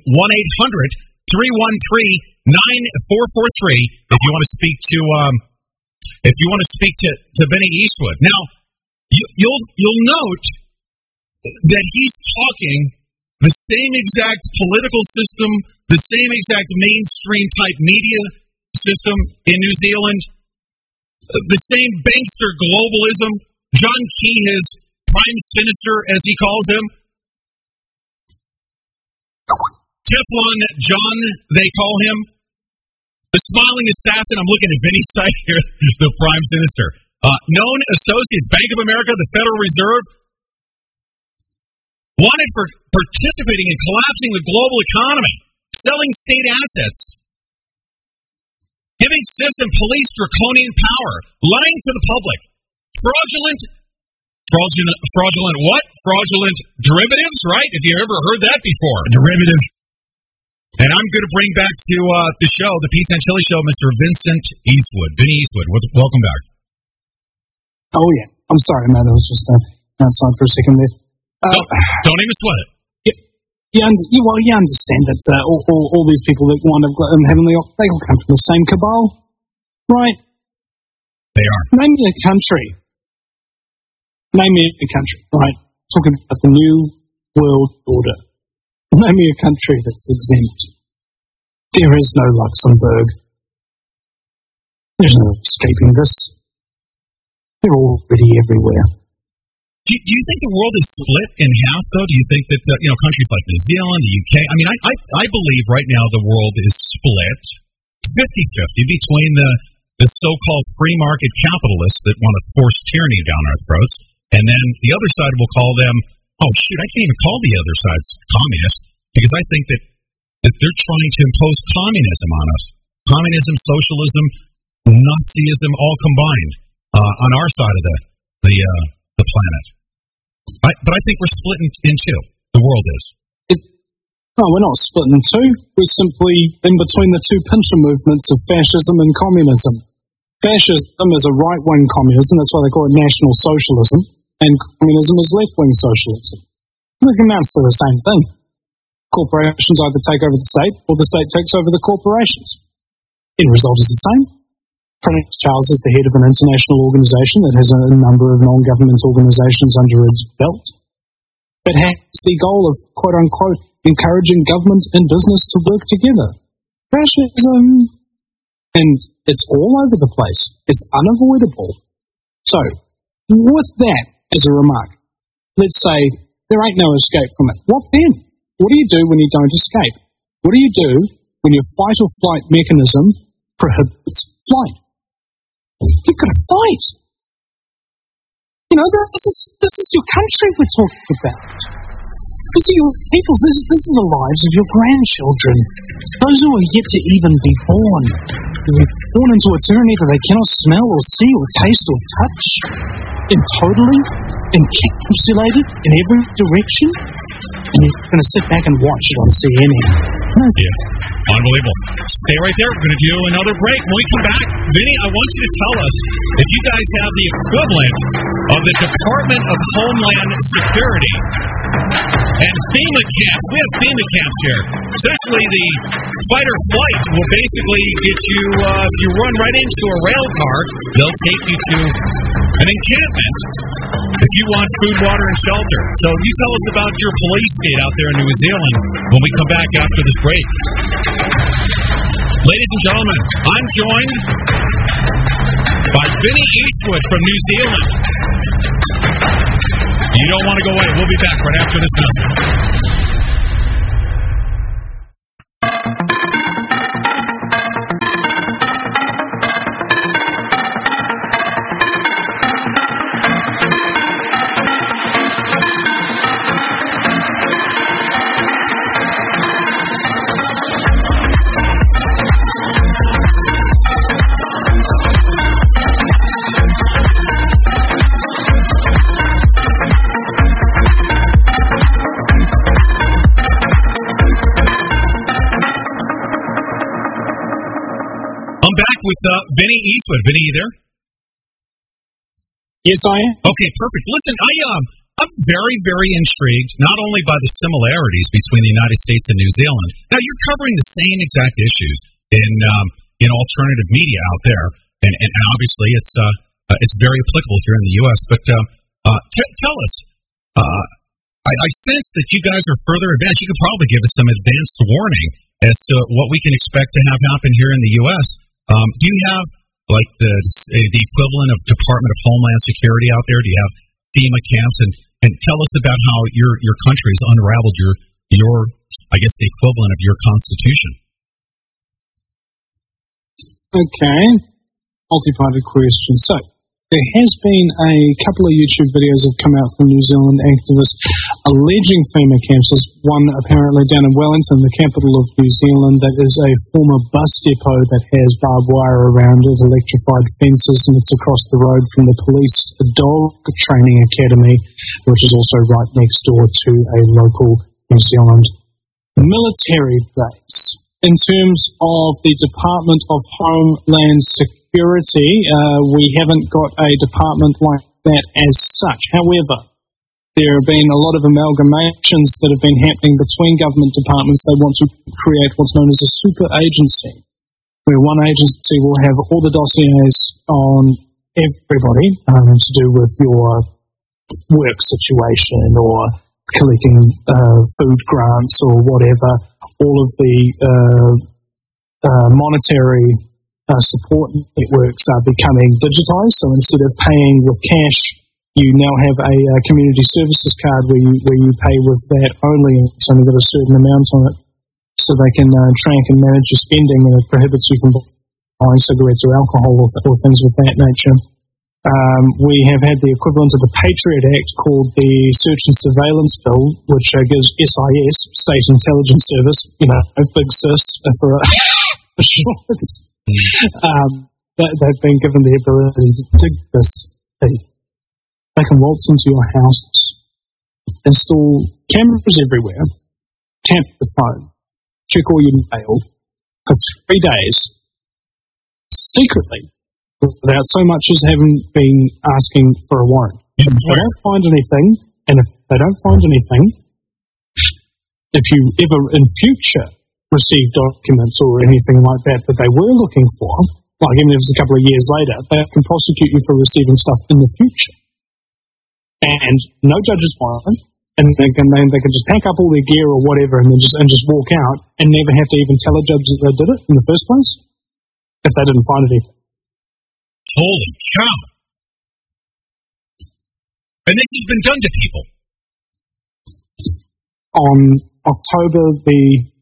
1-800-313-9443 if you want to speak to Vinny Eastwood. Now, you'll note that he's talking the same exact political system, the same exact mainstream type media system in New Zealand, the same bankster globalism. John Key, his prime sinister, as he calls him. Teflon John, they call him. The smiling assassin. I'm looking at Vinny's site here. The prime sinister. Known associates, Bank of America, the Federal Reserve, wanted for participating in collapsing the global economy, selling state assets, giving CIS and police draconian power, lying to the public. Fraudulent what? Fraudulent derivatives, right? If you ever heard that before. Derivative. And I'm going to bring back to the show, the Pete Santilli Show, Mr. Vincent Eastwood. Vinny Eastwood, welcome back. Oh, yeah. I'm sorry, Matt. I was just outside for a second there. Don't even sweat it. You understand that all these people that wind up having they all come from the same cabal, right? They are. Name me a country, right? Talking about the New World Order. Name me a country that's exempt. There is no Luxembourg. There's no escaping this. They're already everywhere. Do you think the world is split in half, though? Do you think that countries like New Zealand, the UK? I mean, I believe right now the world is split 50-50 between the so-called free market capitalists that want to force tyranny down our throats, and then the other side will call them, I can't even call the other sides communists, because I think that they're trying to impose communism on us. Communism, socialism, Nazism, all combined on our side of the planet. But I think we're split in two. The world is. We're not split in two. We're simply in between the two pincer movements of fascism and communism. Fascism is a right-wing communism, that's why they call it National Socialism, and communism is left-wing socialism. It amounts to the same thing. Corporations either take over the state, or the state takes over the corporations. End result is the same. Prince Charles is the head of an international organisation that has a number of non-government organisations under its belt that has the goal of, quote-unquote, encouraging government and business to work together. Fascism. And it's all over the place. It's unavoidable. So, with that as a remark, let's say there ain't no escape from it. What then? What do you do when you don't escape? What do you do when your fight or flight mechanism prohibits flight? You've got to fight. This is your country we're talking about. These are your people. This is the lives of your grandchildren. Those who are yet to even be born. You're born into a tyranny that they cannot smell or see or taste or touch. And totally encapsulated in every direction. and you're going to sit back and watch it on CNN. Yeah, unbelievable. Stay right there. We're going to do another break. When we come back, Vinny, I want you to tell us if you guys have the equivalent of the Department of Homeland Security and FEMA camps. We have FEMA camps here. Essentially, the fight or flight will basically get you, if you run right into a rail car, they'll take you to an encampment if you want food, water, and shelter. So you tell us about your police state out there in New Zealand when we come back after this break. Ladies and gentlemen, I'm joined by Vinny Eastwood from New Zealand. You don't want to go away. We'll be back right after this message. With Vinny Eastwood. Vinny, you there? Yes, I am. Okay, perfect. Listen, I'm very, very intrigued, not only by the similarities between the United States and New Zealand. Now, you're covering the same exact issues in alternative media out there, and obviously it's very applicable here in the U.S. But tell us, I sense that you guys are further advanced. You could probably give us some advanced warning as to what we can expect to have happen here in the U.S. Do you have like the equivalent of Department of Homeland Security out there? Do you have FEMA camps? And tell us about how your country's unraveled your I guess the equivalent of your constitution. Okay, multi-parted question. So there has been a couple of YouTube videos that have come out from New Zealand activists alleging FEMA camps. There's one apparently down in Wellington, the capital of New Zealand, that is a former bus depot that has barbed wire around it, electrified fences, and it's across the road from the police dog training academy, which is also right next door to a local New Zealand military base. In terms of the Department of Homeland Security, we haven't got a department like that as such. However, there have been a lot of amalgamations that have been happening between government departments. They want to create what's known as a super agency, where one agency will have all the dossiers on everybody to do with your work situation or collecting food grants or whatever. All of the monetary support networks are becoming digitized. So instead of paying with cash, you now have a community services card where you pay with that only. It's only got a certain amount on it, so they can track and manage your spending, and it prohibits you from buying cigarettes or alcohol or things of that nature. We have had the equivalent of the Patriot Act called the Search and Surveillance Bill, which gives SIS, State Intelligence Service, big sis for short. They've been given the ability to dig this. They can waltz into your house, install cameras everywhere, tap the phone, check all your mail for 3 days, secretly, without so much as having been asking for a warrant. If they don't find anything, and if they don't find anything, if you ever in future receive documents or anything like that they were looking for, like even if it's a couple of years later, they can prosecute you for receiving stuff in the future. And no judges warrant, and they can just pack up all their gear or whatever and just walk out and never have to even tell a judge that they did it in the first place if they didn't find anything. Holy cow! And this has been done to people. On October the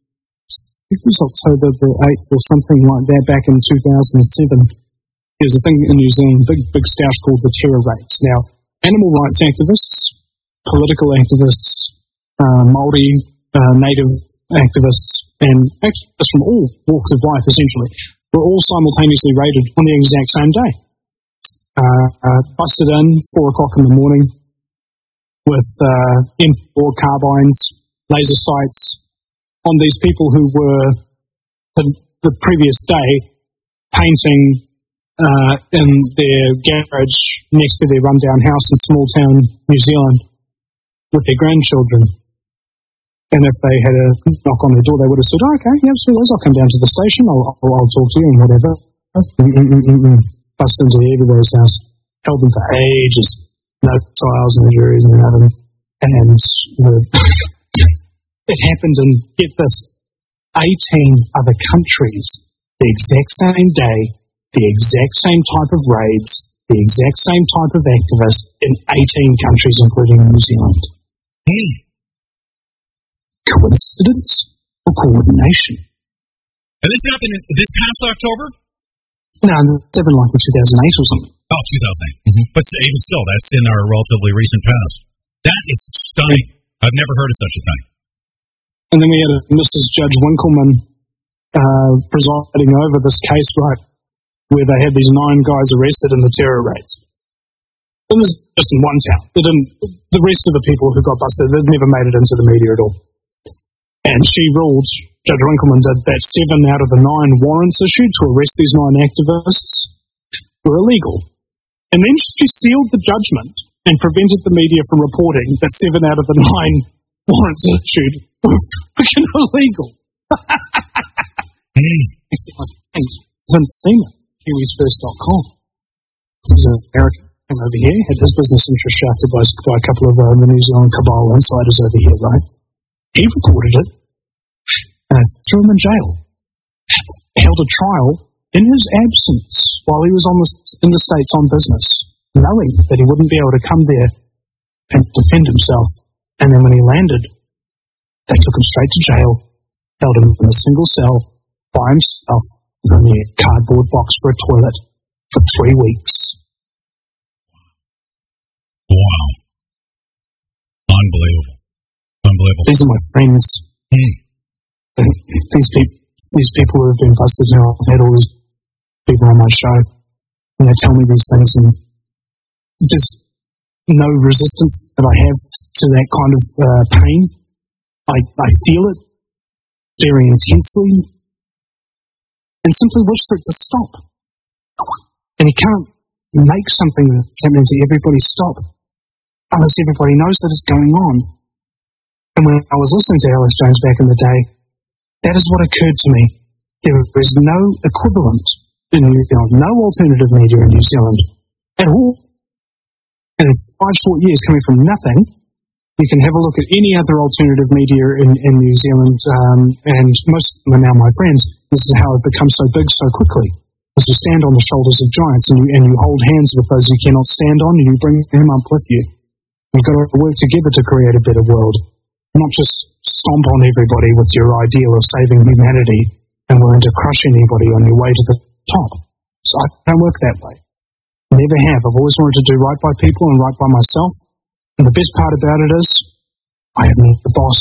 8th or something like that, back in 2007, there's a thing in New Zealand, big stoush called the terror rates. Now, animal rights activists, political activists, Māori, native activists, and activists from all walks of life, essentially, were all simultaneously raided on the exact same day. Busted in 4 o'clock in the morning with M4 carbines, laser sights on these people who were the previous day painting in their garage next to their rundown house in small town New Zealand with their grandchildren. And if they had a knock on their door, they would have said, "Oh, okay, yeah, sure, I'll come down to the station, I'll talk to you and whatever." Bust into everybody's house, held them for ages, no trials, no juries, no nothing. And it happened in, get this, 18 other countries, the exact same day, the exact same type of raids, the exact same type of activists in 18 countries, including New Zealand. Coincidence or coordination? And this happened this past October? No, it happened like in 2008 or something. Oh, 2008. Mm-hmm. But even still, that's in our relatively recent past. That is stunning. I've never heard of such a thing. And then we had Mrs. Judge Winkleman presiding over this case, right, where they had these 9 guys arrested in the terror raids. And this is just in one town. The rest of the people who got busted, they'd never made it into the media at all. And she ruled, Judge Winkleman did, that 7 out of the 9 warrants issued to arrest these 9 activists were illegal. And then she sealed the judgment and prevented the media from reporting that 7 out of the 9 warrants issued were freaking illegal. Vince Seaman, KiwisFirst.com. He's an American over here, had his business interest shafted by a couple of the New Zealand cabal insiders over here, right? He reported it, threw him in jail, held a trial in his absence while he was in the States on business, knowing that he wouldn't be able to come there and defend himself. And then when he landed, they took him straight to jail, held him in a single cell by himself with only a cardboard box for a toilet for 3 weeks. Wow. Unbelievable. Unbelievable. These are my friends. These people who have been busted now, I've had all these people on my show, and they tell me these things, and there's no resistance that I have to that kind of pain. I feel it very intensely, and simply wish for it to stop. And you can't make something that's happening to everybody stop unless everybody knows that it's going on. And when I was listening to Alex Jones back in the day, that is what occurred to me. There is no equivalent in New Zealand, no alternative media in New Zealand at all. And in 5 short years coming from nothing, you can have a look at any other alternative media in New Zealand, and most of them are now my friends. This is how it's become so big so quickly. As you stand on the shoulders of giants and you hold hands with those you cannot stand on, and you bring them up with you. You've got to work together to create a better world. Not just stomp on everybody with your ideal of saving humanity and willing to crush anybody on your way to the top. So I don't work that way. Never have. I've always wanted to do right by people and right by myself. And the best part about it is I have no boss.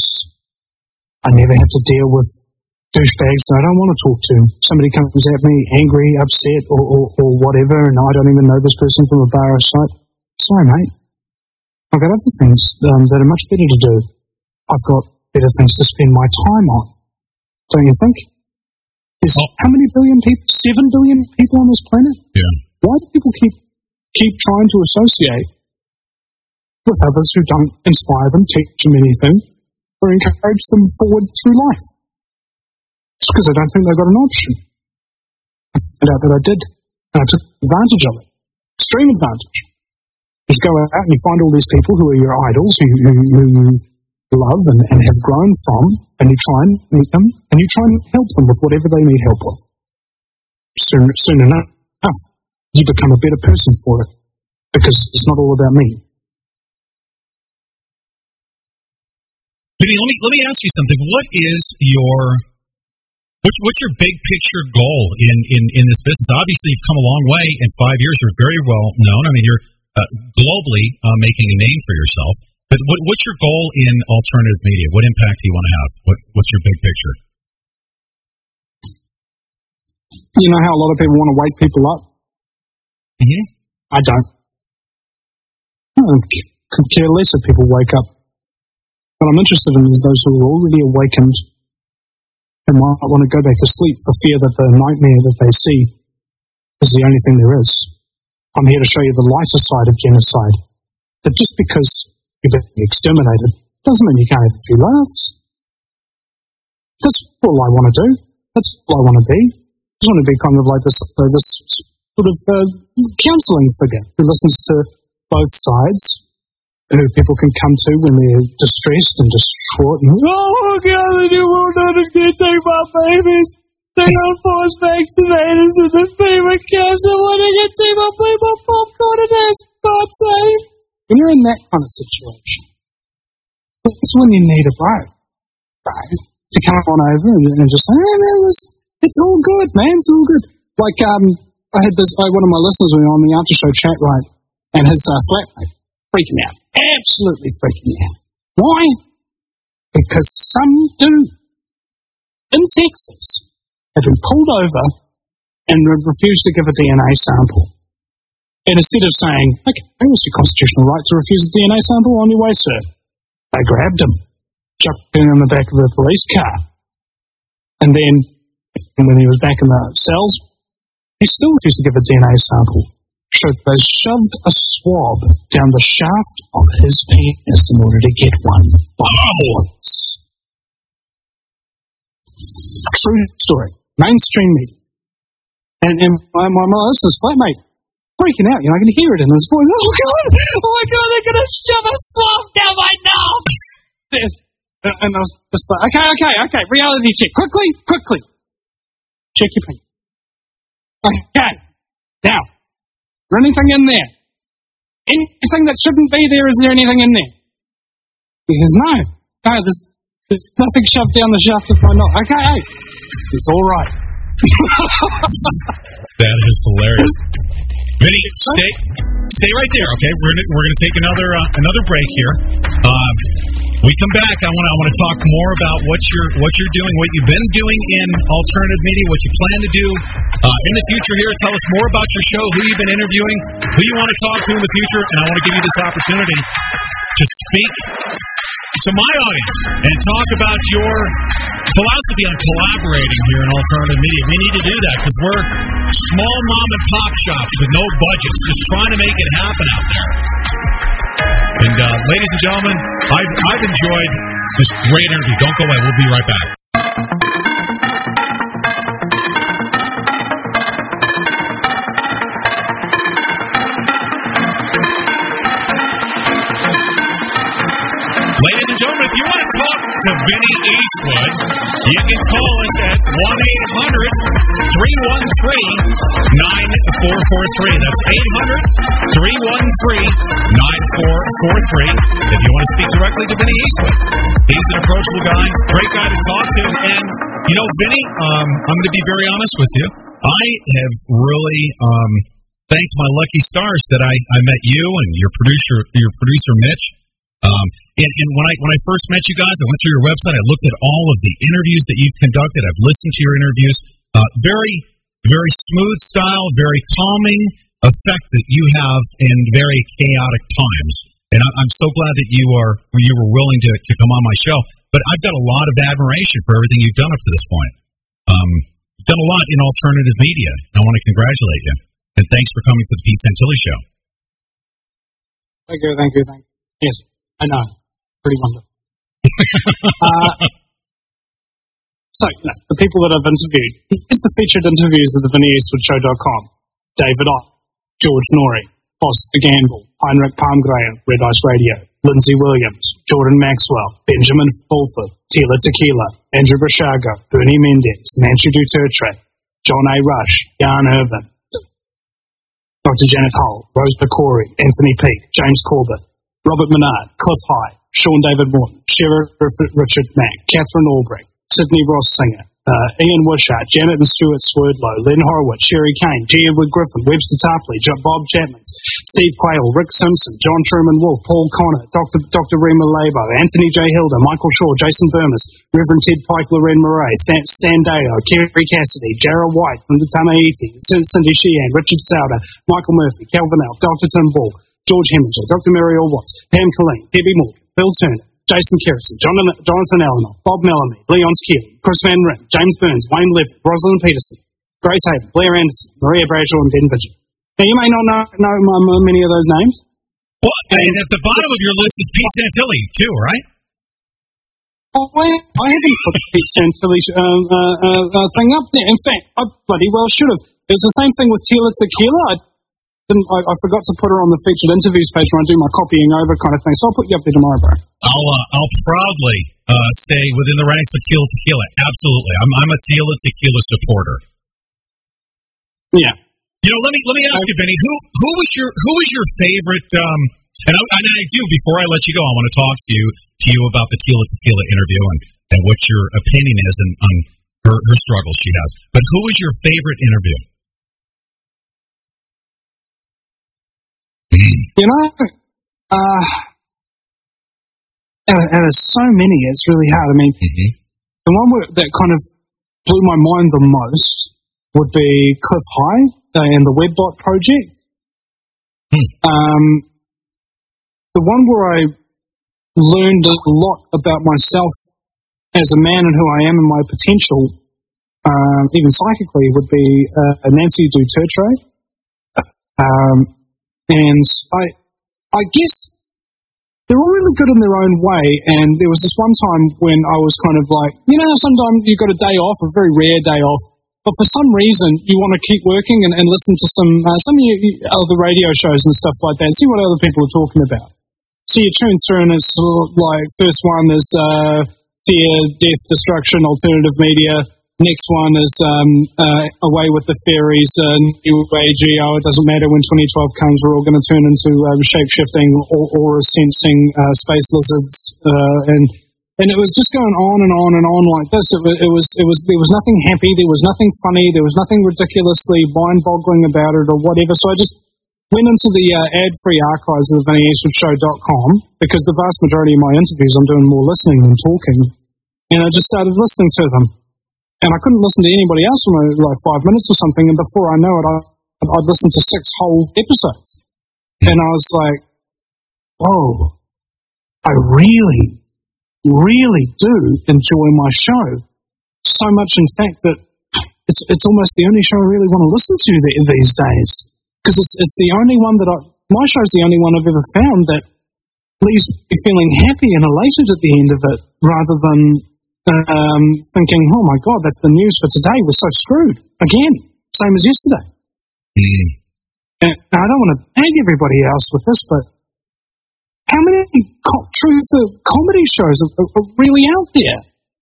I never have to deal with douchebags that I don't want to talk to. Somebody comes at me angry, upset, or whatever, and I don't even know this person from a bar or sight. Sorry, mate. I've got other things that are much better to do. I've got better things to spend my time on. Don't you think? There's how many billion people? 7 billion people on this planet? Yeah. Why do people keep trying to associate with others who don't inspire them, teach them anything, or encourage them forward through life? It's because I don't think they've got an option. I found out that I did, and I took advantage of it. Extreme advantage. You go out and you find all these people who are your idols, who you love and have grown from, and you try and meet them, and you try and help them with whatever they need help with. Soon enough, you become a better person for it, because it's not all about me. Vinny, let me ask you something. What's your big picture goal in this business? Obviously, you've come a long way. In 5 years, you're very well known. I mean, you're globally making a name for yourself. But what's your goal in alternative media? What impact do you want to have? What's your big picture? You know how a lot of people want to wake people up? Mm-hmm. I don't. I could care less if people wake up. What I'm interested in is those who are already awakened and might want to go back to sleep for fear that the nightmare that they see is the only thing there is. I'm here to show you the lighter side of genocide. That just because you've been exterminated doesn't mean you can't have a few laughs. That's all I want to do. That's all I want to be. I just want to be kind of like this sort of counselling figure who listens to both sides, who people can come to when they're distressed and distraught and, oh God, you won't understand, take my babies. They got forced vaccinators and the fever camps. I want to get take my people popcorn and ass God's sake. When you're in that kind of situation, that's when you need a break, right? To come on over and just say, hey man, it's all good, man, it's all good. Like, I had one of my listeners on the after show chat, right, and his flatmate freaking out. Absolutely freaking out. Why? Because some dude in Texas had been pulled over and refused to give a DNA sample. And instead of saying, okay, it was your constitutional right to refuse a DNA sample, on your way, sir, they grabbed him, chucked him in the back of the police car. And then, when he was back in the cells, he still refused to give a DNA sample. They shoved a swab down the shaft of his penis in order to get one by force. True story. Mainstream media. And my listener's flatmate freaking out. I can hear it in his voice. Oh my God, they're going to shove a swab down my nose. And I was just like, okay, reality check. Quickly. Check your penis. Okay. Now, is there anything in there? Anything that shouldn't be there? Is there anything in there? He goes, no, there's nothing shoved down the shaft of my nose. Okay, it's all right. That is hilarious. Vinny, stay right there, okay? We're gonna take another break here. We come back. I want to talk more about what you're doing, what you've been doing in alternative media, what you plan to do in the future here. Tell us more about your show, who you've been interviewing, who you want to talk to in the future, and I want to give you this opportunity to speak to my audience and talk about your philosophy on collaborating here in alternative media. We need to do that because we're small mom and pop shops with no budgets, just trying to make it happen out there. And ladies and gentlemen, I've enjoyed this great interview. Don't go away. We'll be right back. Ladies and gentlemen, if you want to talk to Vinny Eastwood, you can call us at 1-800-313-9443. That's 800-313-9443. If you want to speak directly to Vinny Eastwood, he's an approachable guy, great guy to talk to. And, Vinny, I'm going to be very honest with you. I have really thanked my lucky stars that I met you and your producer Mitch. And when I first met you guys, I went through your website. I looked at all of the interviews that you've conducted. I've listened to your interviews. Very, very smooth style, very calming effect that you have in very chaotic times. And I'm so glad that you were willing to come on my show. But I've got a lot of admiration for everything you've done up to this point. You've done a lot in alternative media. I want to congratulate you. And thanks for coming to the Pete Santilli Show. Thank you. Yes. I know. Pretty wonderful. So, the people that I've interviewed. Here's the featured interviews at the VinnyEastwoodShow.com. David Ott, George Norrie, Foster Gamble, Heinrich Palmgren, Red Ice Radio, Lindsay Williams, Jordan Maxwell, Benjamin Fulford, Tila Tequila, Andrew Brashago, Bernie Mendez, Nancy Dutertre, John A. Rush, Jan Irvin, Dr. Janet Hull, Rose Pecori, Anthony Peake, James Corbett, Robert Menard, Cliff High, Sean David Morton, Sheriff Richard Mack, Catherine Albrecht, Sydney Ross Singer, Ian Wishart, Janet and Stuart Swerdlow, Len Horowitz, Sherry Kane, G. Edward Griffin, Webster Tarpley, Bob Chapman, Steve Quayle, Rick Simpson, John Truman Wolfe, Paul Connor, Dr. Rima Labo, Anthony J. Hilda, Michael Shaw, Jason Burmis, Reverend Ted Pike, Loren Murray, Stan Deo, Kerry Cassidy, Jarrah White from the Tamaiti, Cindy Sheehan, Richard Sauder, Michael Murphy, Calvin L, Dr. Tim Ball, George Heminger, Dr. Muriel Watts, Pam Colleen, Debbie Morgan, Bill Turner, Jason Kerrison, Jonathan Eleanor, Bob Mellamy, Leon Keeling, Chris Van Ryn, James Burns, Wayne Levitt, Rosalind Peterson, Grace Haven, Blair Anderson, Maria Bradshaw, and Ben Vigil. Now, you may not know many of those names. Well, and at the bottom of your list is Pete Santilli, too, right? Oh, I haven't put the Pete Santilli thing up there. In fact, I bloody well should have. It was the same thing with Tila Tequila. I forgot to put her on the featured interviews page when I do my copying over kind of thing. So I'll put you up there tomorrow, bro. I'll proudly stay within the ranks of Tila Tequila. Absolutely, I'm a Tila Tequila supporter. Yeah. You know, let me ask you, Vinny, who was your favorite? And I do. Before I let you go, I want to talk to you about the Tila Tequila interview and what your opinion is on her struggles she has. But who was your favorite interview? You know, and there's so many, it's really hard. I mean, the one that kind of blew my mind the most would be Cliff High and the Webbot project. The one where I learned a lot about myself as a man and who I am and my potential, even psychically, would be Nancy Dutertre. And I guess they're all really good in their own way. And there was this one time when I was kind of like, you know, sometimes you've got a day off, a very rare day off, but for some reason you want to keep working and listen to some of your other radio shows and stuff like that, see what other people are talking about. So you tune through and it's like, first one is Fear, Death, Destruction, Alternative Media. Next one is Away with the Fairies, New Age, it doesn't matter when 2012 comes, we're all going to turn into shape-shifting, aura-sensing space lizards, and it was just going on and on and on like this. There was nothing happy, there was nothing funny, there was nothing ridiculously mind-boggling about it or whatever, so I just went into the ad-free archives of the VinnyEastwoodshow.com, because the vast majority of my interviews I'm doing more listening than talking, and I just started listening to them. And I couldn't listen to anybody else for like 5 minutes or something, and before I know it, I'd listened to 6 whole episodes. And I was like, whoa, I really, really do enjoy my show. So much, in fact, that it's almost the only show I really want to listen to these days. Because it's the only one my show's the only one I've ever found that leaves me feeling happy and elated at the end of it, rather than thinking, oh my God, that's the news for today. We're so screwed again, same as yesterday. And I don't want to bag everybody else with this, but how many truth comedy shows are really out there?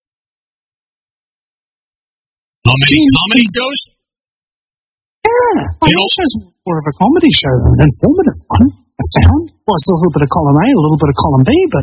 How many comedy shows? Yeah, my show's more of a comedy show than an informative one, I found. Well, it's a little bit of column A, a little bit of column B, but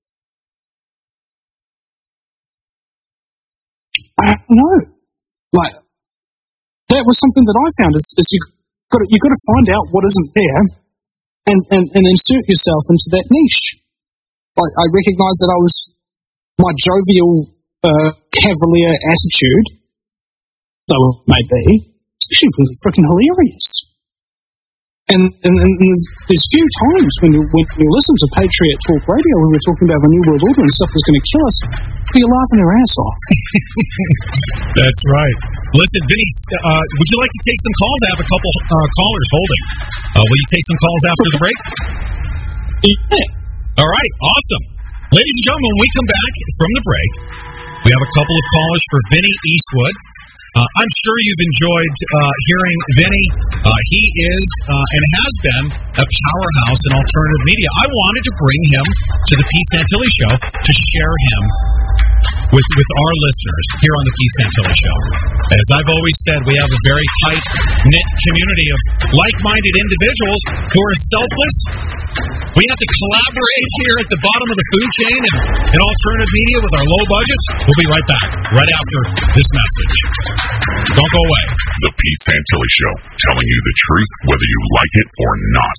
I don't know. Like, that was something that I found is you've got to find out what isn't there and insert yourself into that niche. I recognised that my jovial, cavalier attitude, though it may be, actually really freaking hilarious. And there's few times when you listen to Patriot Talk Radio when we're talking about the New World Order and stuff that's going to kill us, you're laughing your ass off. That's right. Listen, Vinny, would you like to take some calls? I have a couple callers holding. Will you take some calls after the break? Yeah. All right, awesome. Ladies and gentlemen, when we come back from the break, we have a couple of callers for Vinny Eastwood. I'm sure you've enjoyed hearing Vinny. He is and has been a powerhouse in alternative media. I wanted to bring him to the Pete Santilli Show to share him with our listeners here on the Pete Santilli Show. As I've always said, we have a very tight-knit community of like-minded individuals who are selfless. We have to collaborate here at the bottom of the food chain and alternative media with our low budgets. We'll be right back, right after this message. Don't go away. The Pete Santilli Show, telling you the truth whether you like it or not.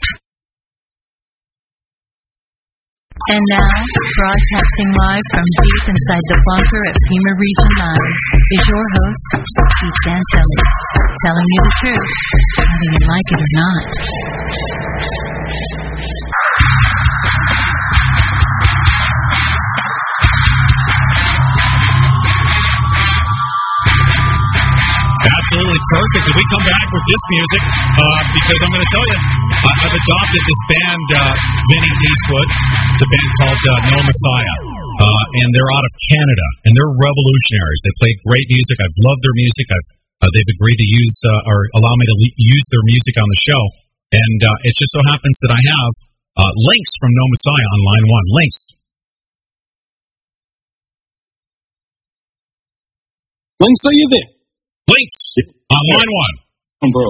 And now, broadcasting live from deep inside the bunker at Pima Region 9 is your host, Pete Santilli, telling you the truth, whether you like it or not. Absolutely perfect. And we come back with this music because I'm going to tell you, I've adopted this band, Vinny Eastwood. It's a band called No Messiah. And they're out of Canada, and they're revolutionaries. They play great music. I've loved their music. They've agreed to use or allow me to use their music on the show. And it just so happens that I have Links from No Messiah on line 1. Links. Links, are you there? Links on line 1. Bro.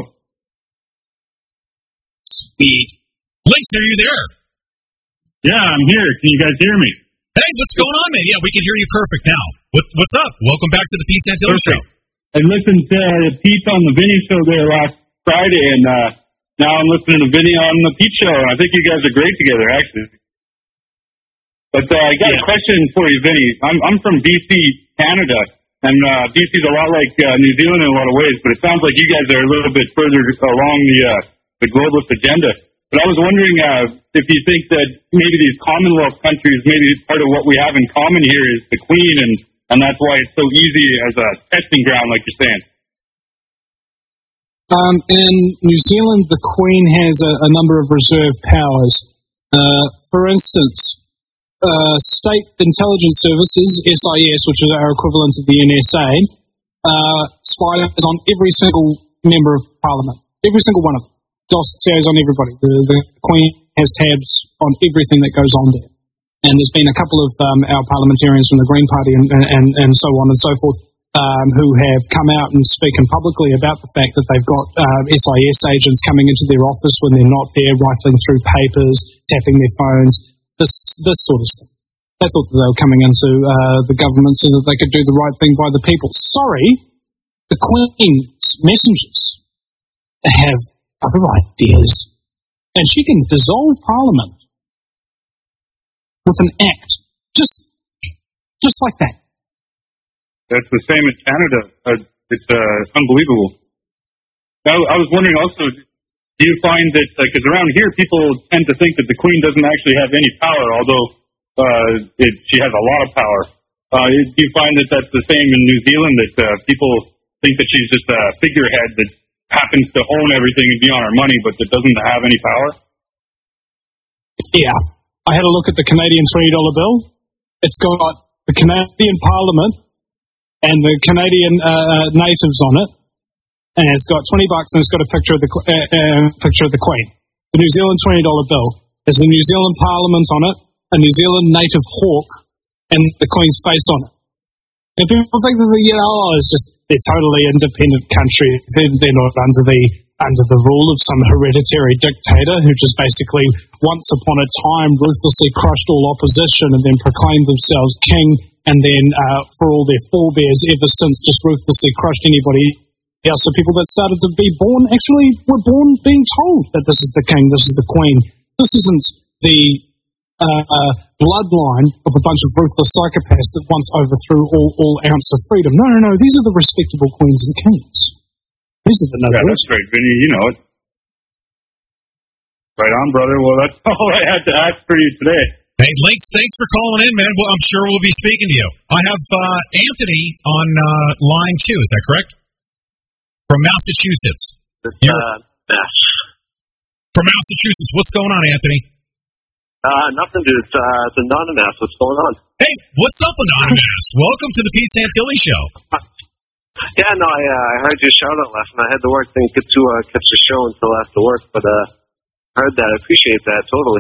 Sweet. Links, are you there? Yeah, I'm here. Can you guys hear me? Hey, what's going on, man? Yeah, we can hear you perfect now. What's up? Welcome back to the Pete Santilli Show. I listened to Pete on the Vinny Show there last Friday, and now I'm listening to Vinny on the Pete Show. I think you guys are great together, actually. But I got a question for you, Vinny. I'm from BC, Canada, and BC's a lot like New Zealand in a lot of ways, but it sounds like you guys are a little bit further along the globalist agenda. But I was wondering if you think that maybe these Commonwealth countries, maybe part of what we have in common here is the Queen, and that's why it's so easy as a testing ground, like you're saying. In New Zealand, the Queen has a number of reserve powers. For instance, State Intelligence Services, SIS, which is our equivalent of the NSA, spies on every single member of Parliament, every single one of them. Dossiers on everybody. The Queen has tabs on everything that goes on there. And there's been a couple of our parliamentarians from the Green Party and so on and so forth who have come out and spoken publicly about the fact that they've got SIS agents coming into their office when they're not there, rifling through papers, tapping their phones, this sort of stuff. They thought that they were coming into the government so that they could do the right thing by the people. Sorry, the Queen's messengers have other ideas, and she can dissolve Parliament with an act, just like that. That's the same as Canada. It's unbelievable. I was wondering also, do you find that, because around here people tend to think that the Queen doesn't actually have any power, although she has a lot of power. Do you find that that's the same in New Zealand, that people think that she's just a figurehead that happens to own everything and be on our money, but that doesn't have any power? Yeah. I had a look at the Canadian $20 bill. It's got the Canadian Parliament and the Canadian natives on it, and it's got $20 and it's got a picture of the Queen. The New Zealand $20 bill has the New Zealand Parliament on it, a New Zealand native hawk, and the Queen's face on it. And people think that they're totally independent country. They're not under the rule of some hereditary dictator who just basically once upon a time ruthlessly crushed all opposition and then proclaimed themselves king, and then for all their forebears ever since just ruthlessly crushed anybody else. So people that started to be born actually were born being told that this is the king, this is the queen. This isn't the bloodline of a bunch of ruthless psychopaths that once overthrew all ounce of freedom. No. These are the respectable queens and kings. These are the nobles. Yeah, that's great, Vinny. You know it. Right on, brother. Well, that's all I had to ask for you today. Hey, Links, thanks for calling in, man. Well, I'm sure we'll be speaking to you. I have Anthony on line 2. Is that correct? From Massachusetts. From Massachusetts. What's going on, Anthony? Nothing, dude. It's Anonymous. What's going on? Hey, what's up, Anonymous? Welcome to the Pete Santilli Show. Yeah, no, I heard your shout out last night. I had to work, didn't get to catch the show until after work, but I heard that. I appreciate that, totally.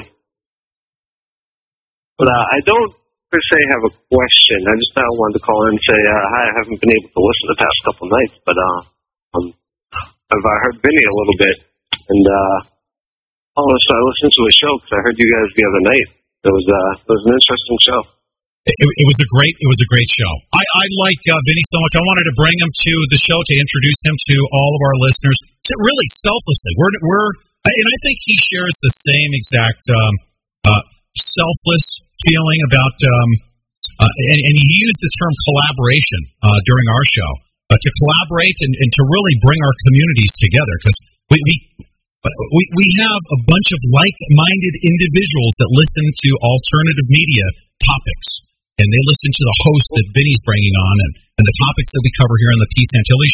But I don't per se have a question. I just wanted to call in and say hi. I haven't been able to listen the past couple nights, but I've heard Vinny a little bit, and I listened to a show because I heard you guys the other night. It was an interesting show. It was a great show. I like Vinny so much. I wanted to bring him to the show to introduce him to all of our listeners. Really selflessly, and I think he shares the same exact selfless feeling about. And he used the term collaboration during our show to collaborate and to really bring our communities together, because we have a bunch of like-minded individuals that listen to alternative media topics, and they listen to the host that Vinny's bringing on, and the topics that we cover here on the Pete Santilli Show.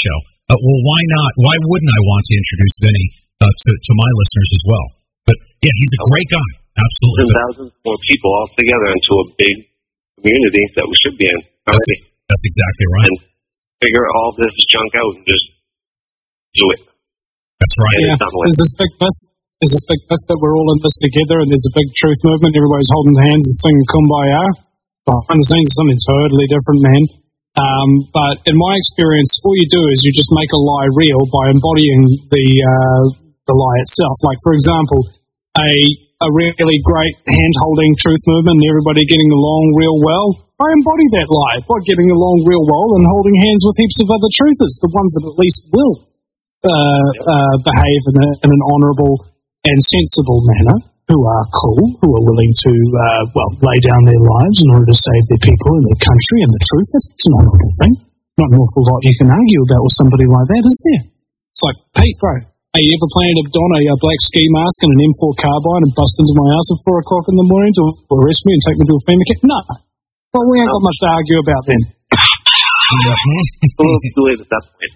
well, why not? Why wouldn't I want to introduce Vinny to my listeners as well? But yeah, he's a great guy. Absolutely. Thousands more people all together into a big community that we should be in already. That's exactly right. And figure all this junk out and just do it. That's right. Yeah. There's this big myth that we're all in this together, and there's a big truth movement. Everybody's holding hands and singing Kumbaya. Behind the scenes is something totally different, man. But in my experience, all you do is you just make a lie real by embodying the lie itself. Like, for example, a really great hand-holding truth movement and everybody getting along real well. I embody that lie by getting along real well and holding hands with heaps of other truthers, the ones that at least will behave in an honourable and sensible manner, who are cool, who are willing to, lay down their lives in order to save their people and their country and the truth. That's an honourable thing. Not an awful lot you can argue about with somebody like that, is there? It's like, hey, bro, you ever planned to don a black ski mask and an M4 carbine and bust into my house at 4 o'clock in the morning to arrest me and take me to a FEMA camp? No. Well, we ain't got much to argue about then. It's a little too late at that point.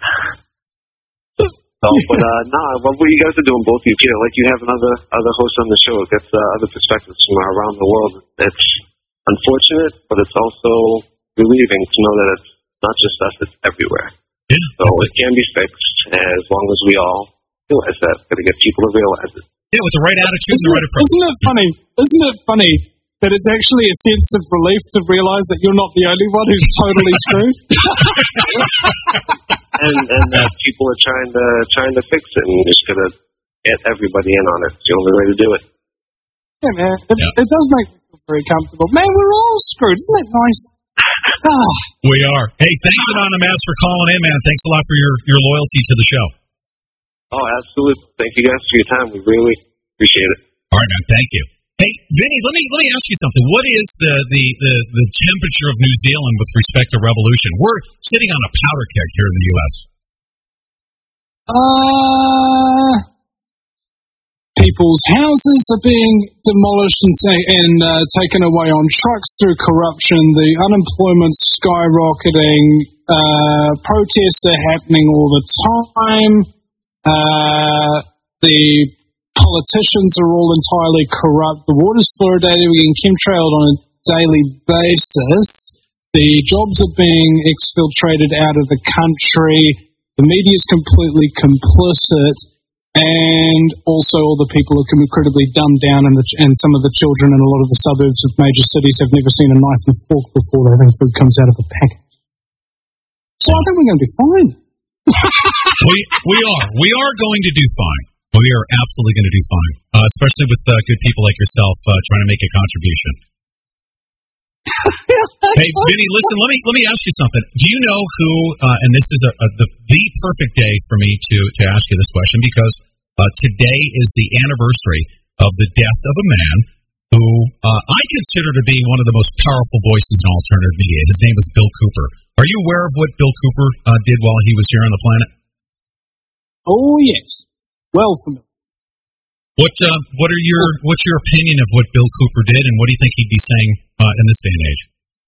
What you guys are doing, both of you, Peter, like you have other hosts on the show, it gets other perspectives from around the world. It's unfortunate, but it's also relieving to know that it's not just us, it's everywhere. Yeah, so it can be fixed as long as we all realize that. Got to get people to realize it. Yeah, with the right attitude and the right approach. Isn't it funny that it's actually a sense of relief to realize that you're not the only one who's totally screwed? and that people are trying to fix it, and you're just gonna get everybody in on it. It's the only way to do it. Yeah, man. It does make me feel very comfortable. Man, we're all screwed. Isn't it nice? We are. Hey, thanks, Anonymous, for calling in, man. Thanks a lot for your loyalty to the show. Oh, absolutely. Thank you guys for your time. We really appreciate it. All right, man. Thank you. Hey, Vinny, let me ask you something. What is the temperature of New Zealand with respect to revolution? We're sitting on a powder keg here in the U.S. People's houses are being demolished and taken away on trucks through corruption. The unemployment's skyrocketing. Protests are happening all the time. The politicians are all entirely corrupt. The water's fluoridated. We're getting chemtrailed on a daily basis. The jobs are being exfiltrated out of the country. The media's completely complicit. And also all the people are incredibly dumbed down, and some of the children in a lot of the suburbs of major cities have never seen a knife and fork before. They think food comes out of a packet. So I think we're going to be fine. We are going to do fine. We are absolutely going to do fine, especially with good people like yourself trying to make a contribution. Hey, Vinny, listen, let me ask you something. Do you know who, and this is the perfect day for me to ask you this question, because today is the anniversary of the death of a man who I consider to be one of the most powerful voices in alternative media. His name is Bill Cooper. Are you aware of what Bill Cooper did while he was here on the planet? Oh, yes. Well familiar. What's your opinion of what Bill Cooper did, and what do you think he'd be saying in this day and age?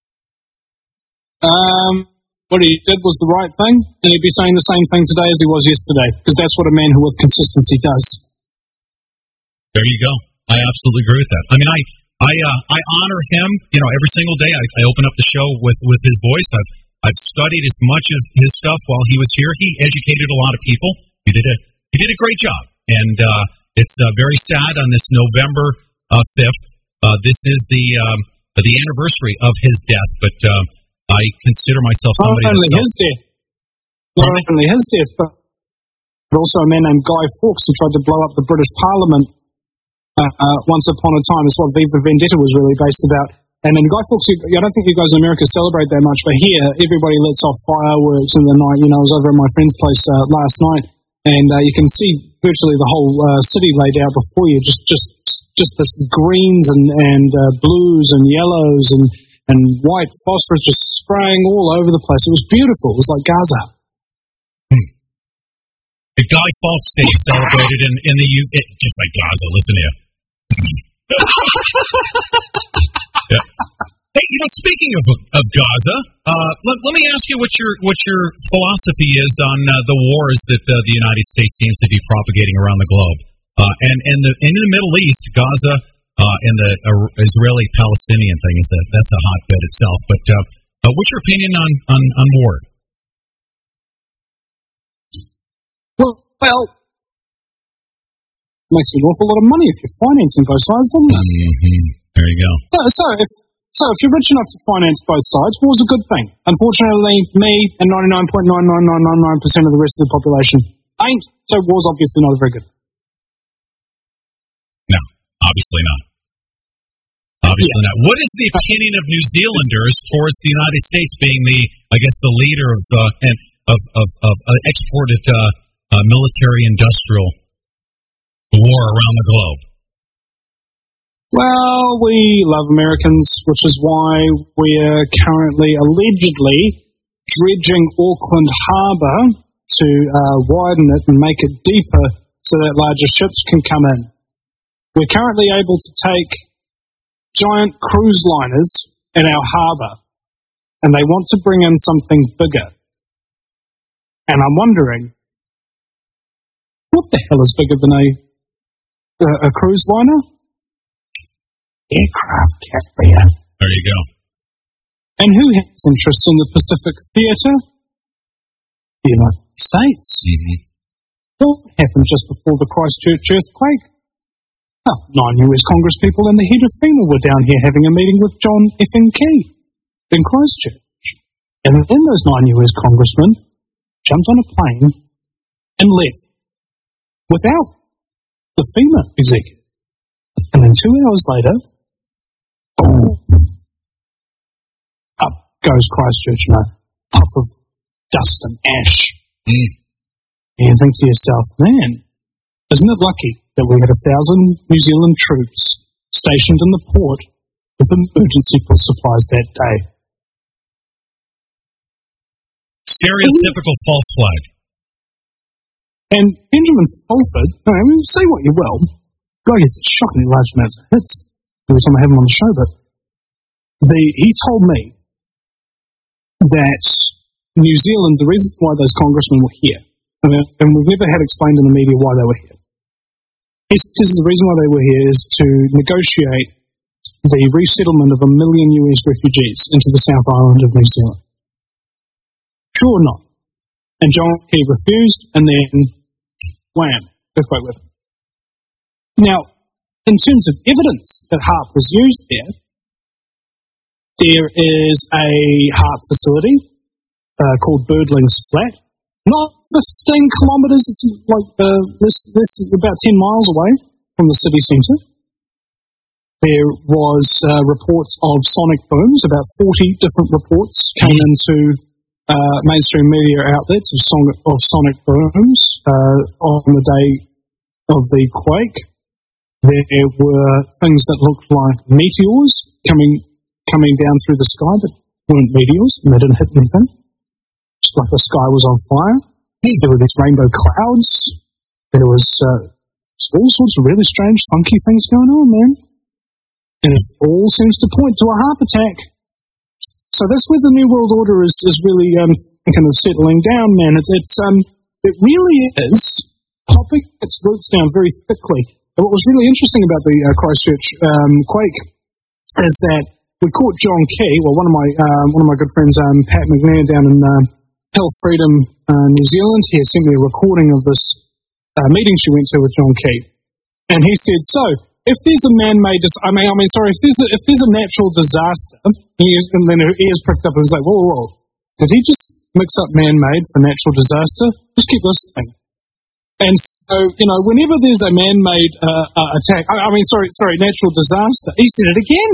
What he did was the right thing, and he'd be saying the same thing today as he was yesterday, because that's what a man who with consistency does. There you go. I absolutely agree with that. I mean, I honor him. You know, every single day I open up the show with his voice. I've studied as much of his stuff while he was here. He educated a lot of people. He did a great job, and it's very sad on this November 5th. This is the anniversary of his death, but I consider myself somebody Not only his death, but also a man named Guy Fawkes who tried to blow up the British Parliament once upon a time. It's what Viva Vendetta was really based about. And then Guy Fawkes, I don't think you guys in America celebrate that much, but here everybody lets off fireworks in the night. You know, I was over at my friend's place last night, and you can see virtually the whole city laid out before you, just this greens and blues and yellows and white phosphorus just spraying all over the place. It was beautiful. It was like Gaza. The Guy Fawkes Day celebrated in the UK, just like Gaza. Listen here. Yeah. Hey, speaking of Gaza, let me ask you what your philosophy is on the wars that the United States seems to be propagating around the globe, and in the Middle East, Gaza and the Israeli-Palestinian thing that's a hotbed itself. But what's your opinion on war? Well, makes an awful lot of money if you're financing both sides, doesn't it? Mm-hmm. There you go. So if you're rich enough to finance both sides, war's a good thing. Unfortunately, me and 99.99999% of the rest of the population ain't, so war's obviously not very good. No, obviously not. Obviously not. What is the opinion of New Zealanders towards the United States being the leader of exported military-industrial war around the globe? Well, we love Americans, which is why we're currently allegedly dredging Auckland Harbour to widen it and make it deeper so that larger ships can come in. We're currently able to take giant cruise liners in our harbour, and they want to bring in something bigger. And I'm wondering, what the hell is bigger than a cruise liner? Aircraft carrier. There you go. And who has interest in the Pacific Theatre? The United States. Mm-hmm. What happened just before the Christchurch earthquake? 9 US Congress people and the head of FEMA were down here having a meeting with John F.N. Key in Christchurch. And then those 9 US congressmen jumped on a plane and left without the FEMA executive. And then 2 hours later, up goes Christchurch in a puff of dust and ash. Mm. And you think to yourself, man, isn't it lucky that we had 1,000 New Zealand troops stationed in the port with emergency supplies that day? Stereotypical false flag. And Benjamin Fulford, say what you will, guy gets shockingly large amounts of hits every time I have him on the show, but he told me that New Zealand, the reason why those congressmen were here, and we've never had explained in the media why they were here, he says the reason why they were here is to negotiate the resettlement of 1 million US refugees into the South Island of New Zealand. True or not? And John Key refused, and then wham, earthquake with him. Now, in terms of evidence that HARP was used there is a HARP facility called Birdlings Flat. Not 15 kilometres, it's like this about 10 miles away from the city centre. There was reports of sonic booms, about 40 different reports came into mainstream media outlets of sonic booms on the day of the quake. There were things that looked like meteors coming down through the sky, but weren't meteors, and they didn't hit anything. Just like the sky was on fire. There were these rainbow clouds. There was all sorts of really strange, funky things going on, man. And it all seems to point to a HARP attack. So that's where the New World Order is really kind of settling down, man. It really is popping its roots down very thickly. And what was really interesting about the Christchurch quake is that we caught John Key, one of my good friends, Pat McNair, down in Health Freedom, New Zealand. He sent me a recording of this meeting she went to with John Key, and he said, "So, if there's a man-made, if there's a natural disaster," and then he has picked up and was like, "Whoa, did he just mix up man-made for natural disaster? Just keep listening." And so, whenever there's a man-made attack, natural disaster, he said it again.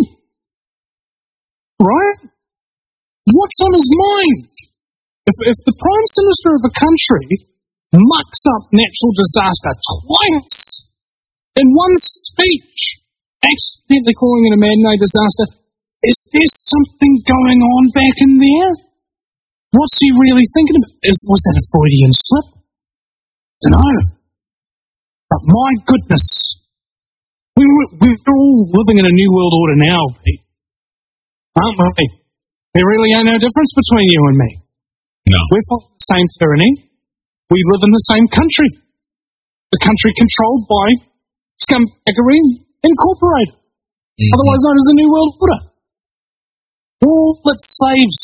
Right? What's on his mind? If the Prime Minister of a country mucks up natural disaster twice in one speech, accidentally calling it a man-made disaster, is there something going on back in there? What's he really thinking about? Was that a Freudian slip? Dunno. But my goodness, we're all living in a new world order now, Pete. Aren't we? There really ain't no difference between you and me. No. We're following the same tyranny. We live in the same country. The country controlled by Scumbaggery Incorporated, otherwise known as the New World Order. All that slaves.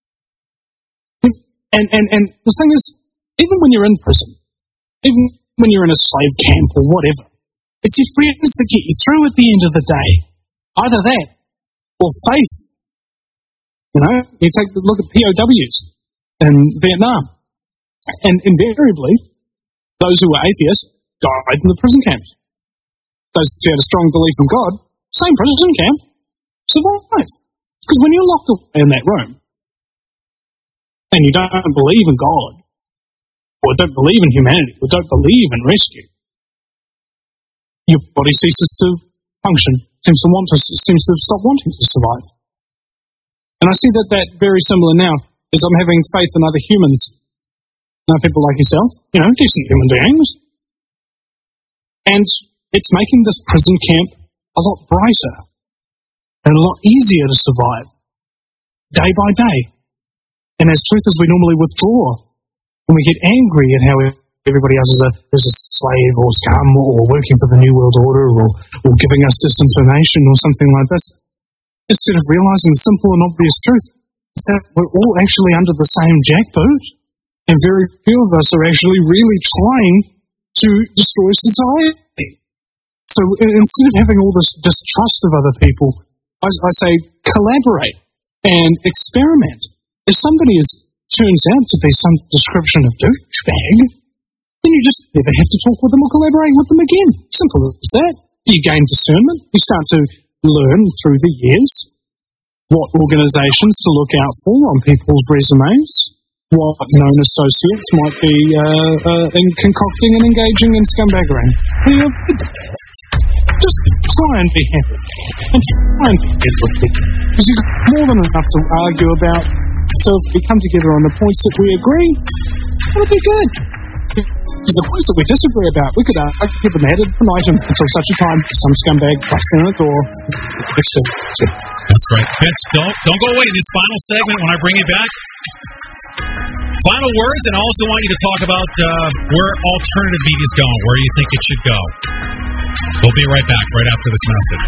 And the thing is, even when you're in prison, even when you're in a slave camp or whatever, it's your friends that get you through at the end of the day. Either that or faith. You know, you take a look at POWs in Vietnam, and invariably, those who were atheists died in the prison camps. Those who had a strong belief in God, same prison camp, survive. Because when you're locked away in that room, and you don't believe in God, or don't believe in humanity, or don't believe in rescue, your body ceases to function, seems to stop wanting to survive. And I see that very similar now, is I'm having faith in other humans. People like yourself, decent human beings. And it's making this prison camp a lot brighter and a lot easier to survive, day by day. And as truth is, we normally withdraw, and we get angry at how everybody else is a slave or scum or working for the New World Order or giving us disinformation or something like this. Instead of realizing the simple and obvious truth is that we're all actually under the same jackboot, and very few of us are actually really trying to destroy society. So instead of having all this distrust of other people, I say collaborate and experiment. If somebody turns out to be some description of douchebag, then you just never have to talk with them or collaborate with them again. Simple as that. You gain discernment. You start to learn through the years what organizations to look out for on people's resumes, what known associates might be in concocting and engaging in scumbaggery. Just try and be happy. And try and be good with people. Because you've got more than enough to argue about. So if we come together on the points that we agree, it'll be good. Because the points that we disagree about, we could argue them ad infinitum until such a time some scumbag busts in the door. That's right. Vince, don't go away in this final segment when I bring you back. Final words, and I also want you to talk about where alternative media is going, where you think it should go. We'll be right back right after this message.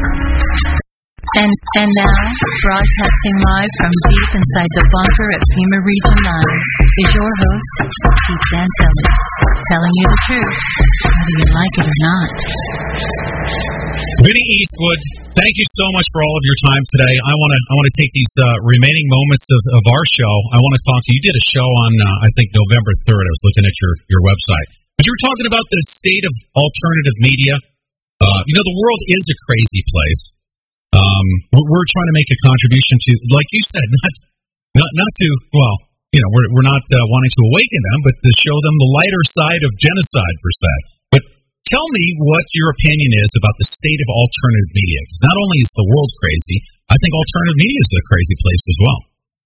And now, broadcasting live from deep inside the bunker at Pima Region 9 is your host, Pete Santilli, telling you the truth, whether you like it or not. Vinny Eastwood, thank you so much for all of your time today. I want to take these remaining moments of our show. I want to talk to you. You did a show on, I think, November 3rd. I was looking at your website. But you were talking about the state of alternative media. The world is a crazy place. We're trying to make a contribution to, like you said, not to, we're not wanting to awaken them, but to show them the lighter side of genocide, per se. But tell me what your opinion is about the state of alternative media. Because not only is the world crazy, I think alternative media is a crazy place as well.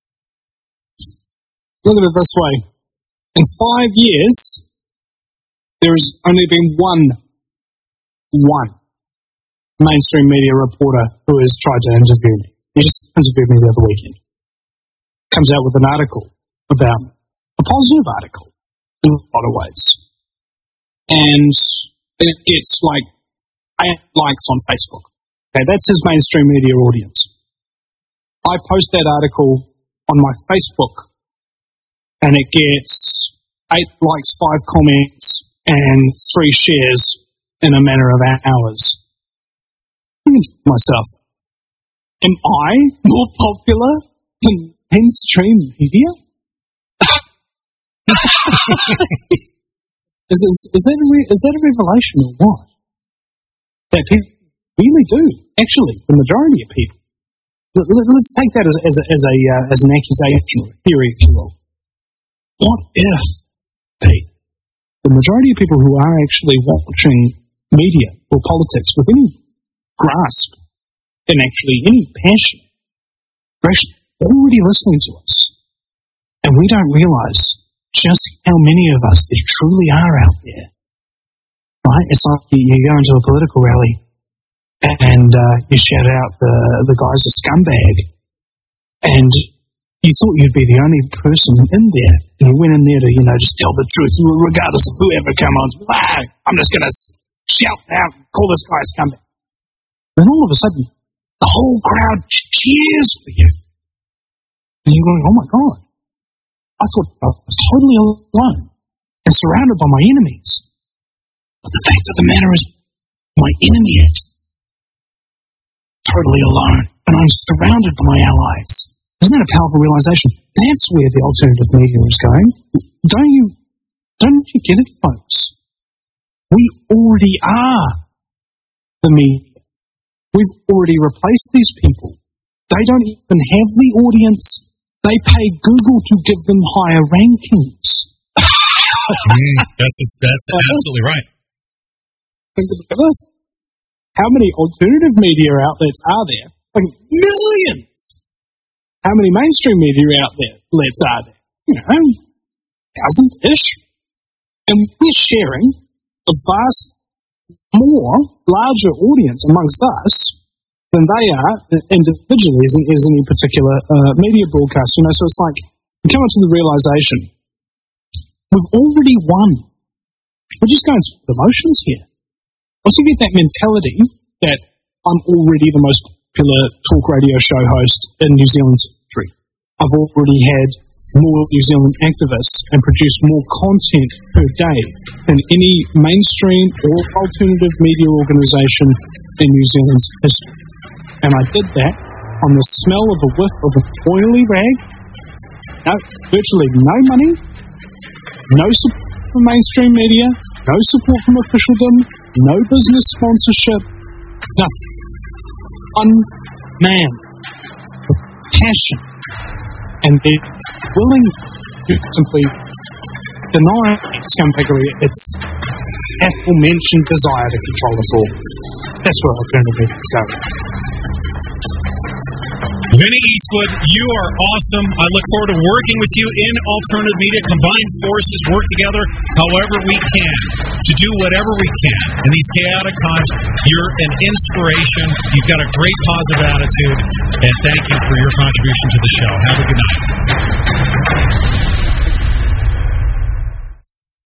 Look at it this way. In 5 years, there has only been one mainstream media reporter who has tried to interview me. He just interviewed me the other weekend. Comes out with an article about a positive article in a lot of ways. And it gets like 8 likes on Facebook. Okay, that's his mainstream media audience. I post that article on my Facebook and it gets 8 likes, 5 comments, and 3 shares in a matter of hours. Myself, am I more popular than mainstream media? Is that a revelation or what? That people really do. Actually, the majority of people. Let's take that as an accusation or a theory, if you will. What if, Pete, the majority of people who are actually watching media or politics with any grasp and actually any passion are actually already listening to us, and we don't realize just how many of us there truly are out there, right? It's like you go into a political rally and you shout out the guy's a scumbag, And you thought you'd be the only person in there, and you went in there to, just tell the truth, regardless of whoever come on. I'm just going to shout out and call this guy a scumbag. Then all of a sudden, the whole crowd cheers for you. And you're going, oh my God, I thought I was totally alone and surrounded by my enemies. But the fact of the matter is, my enemy is totally alone, and I'm surrounded by my allies. Isn't that a powerful realization? That's where the alternative media is going. Don't you get it, folks? We already are the media. We've already replaced these people. They don't even have the audience. They pay Google to give them higher rankings. That's absolutely right. Think about this. How many alternative media outlets are there? Like millions. How many mainstream media outlets are there? 1,000-ish. And we're sharing a vast, larger audience amongst us than they are individually as any particular media broadcast. So it's like, we come up to the realization, we've already won. We're just going through the motions here. Once you get that mentality that I'm already the most popular talk radio show host in New Zealand's history, I've already had more New Zealand activists and produced more content per day than any mainstream or alternative media organisation in New Zealand's history. And I did that on the smell of a whiff of an oily rag, virtually no money, no support from mainstream media, no support from officialdom, no business sponsorship, nothing. One man with passion, and they're willing to simply deny scumbaggery its aforementioned desire to control us all. That's where alternative media is going. Vinny Eastwood, you are awesome. I look forward to working with you in alternative media. Combine forces, work together however we can to do whatever we can. In these chaotic times, you're an inspiration. You've got a great positive attitude, and thank you for your contribution to the show. Have a good night.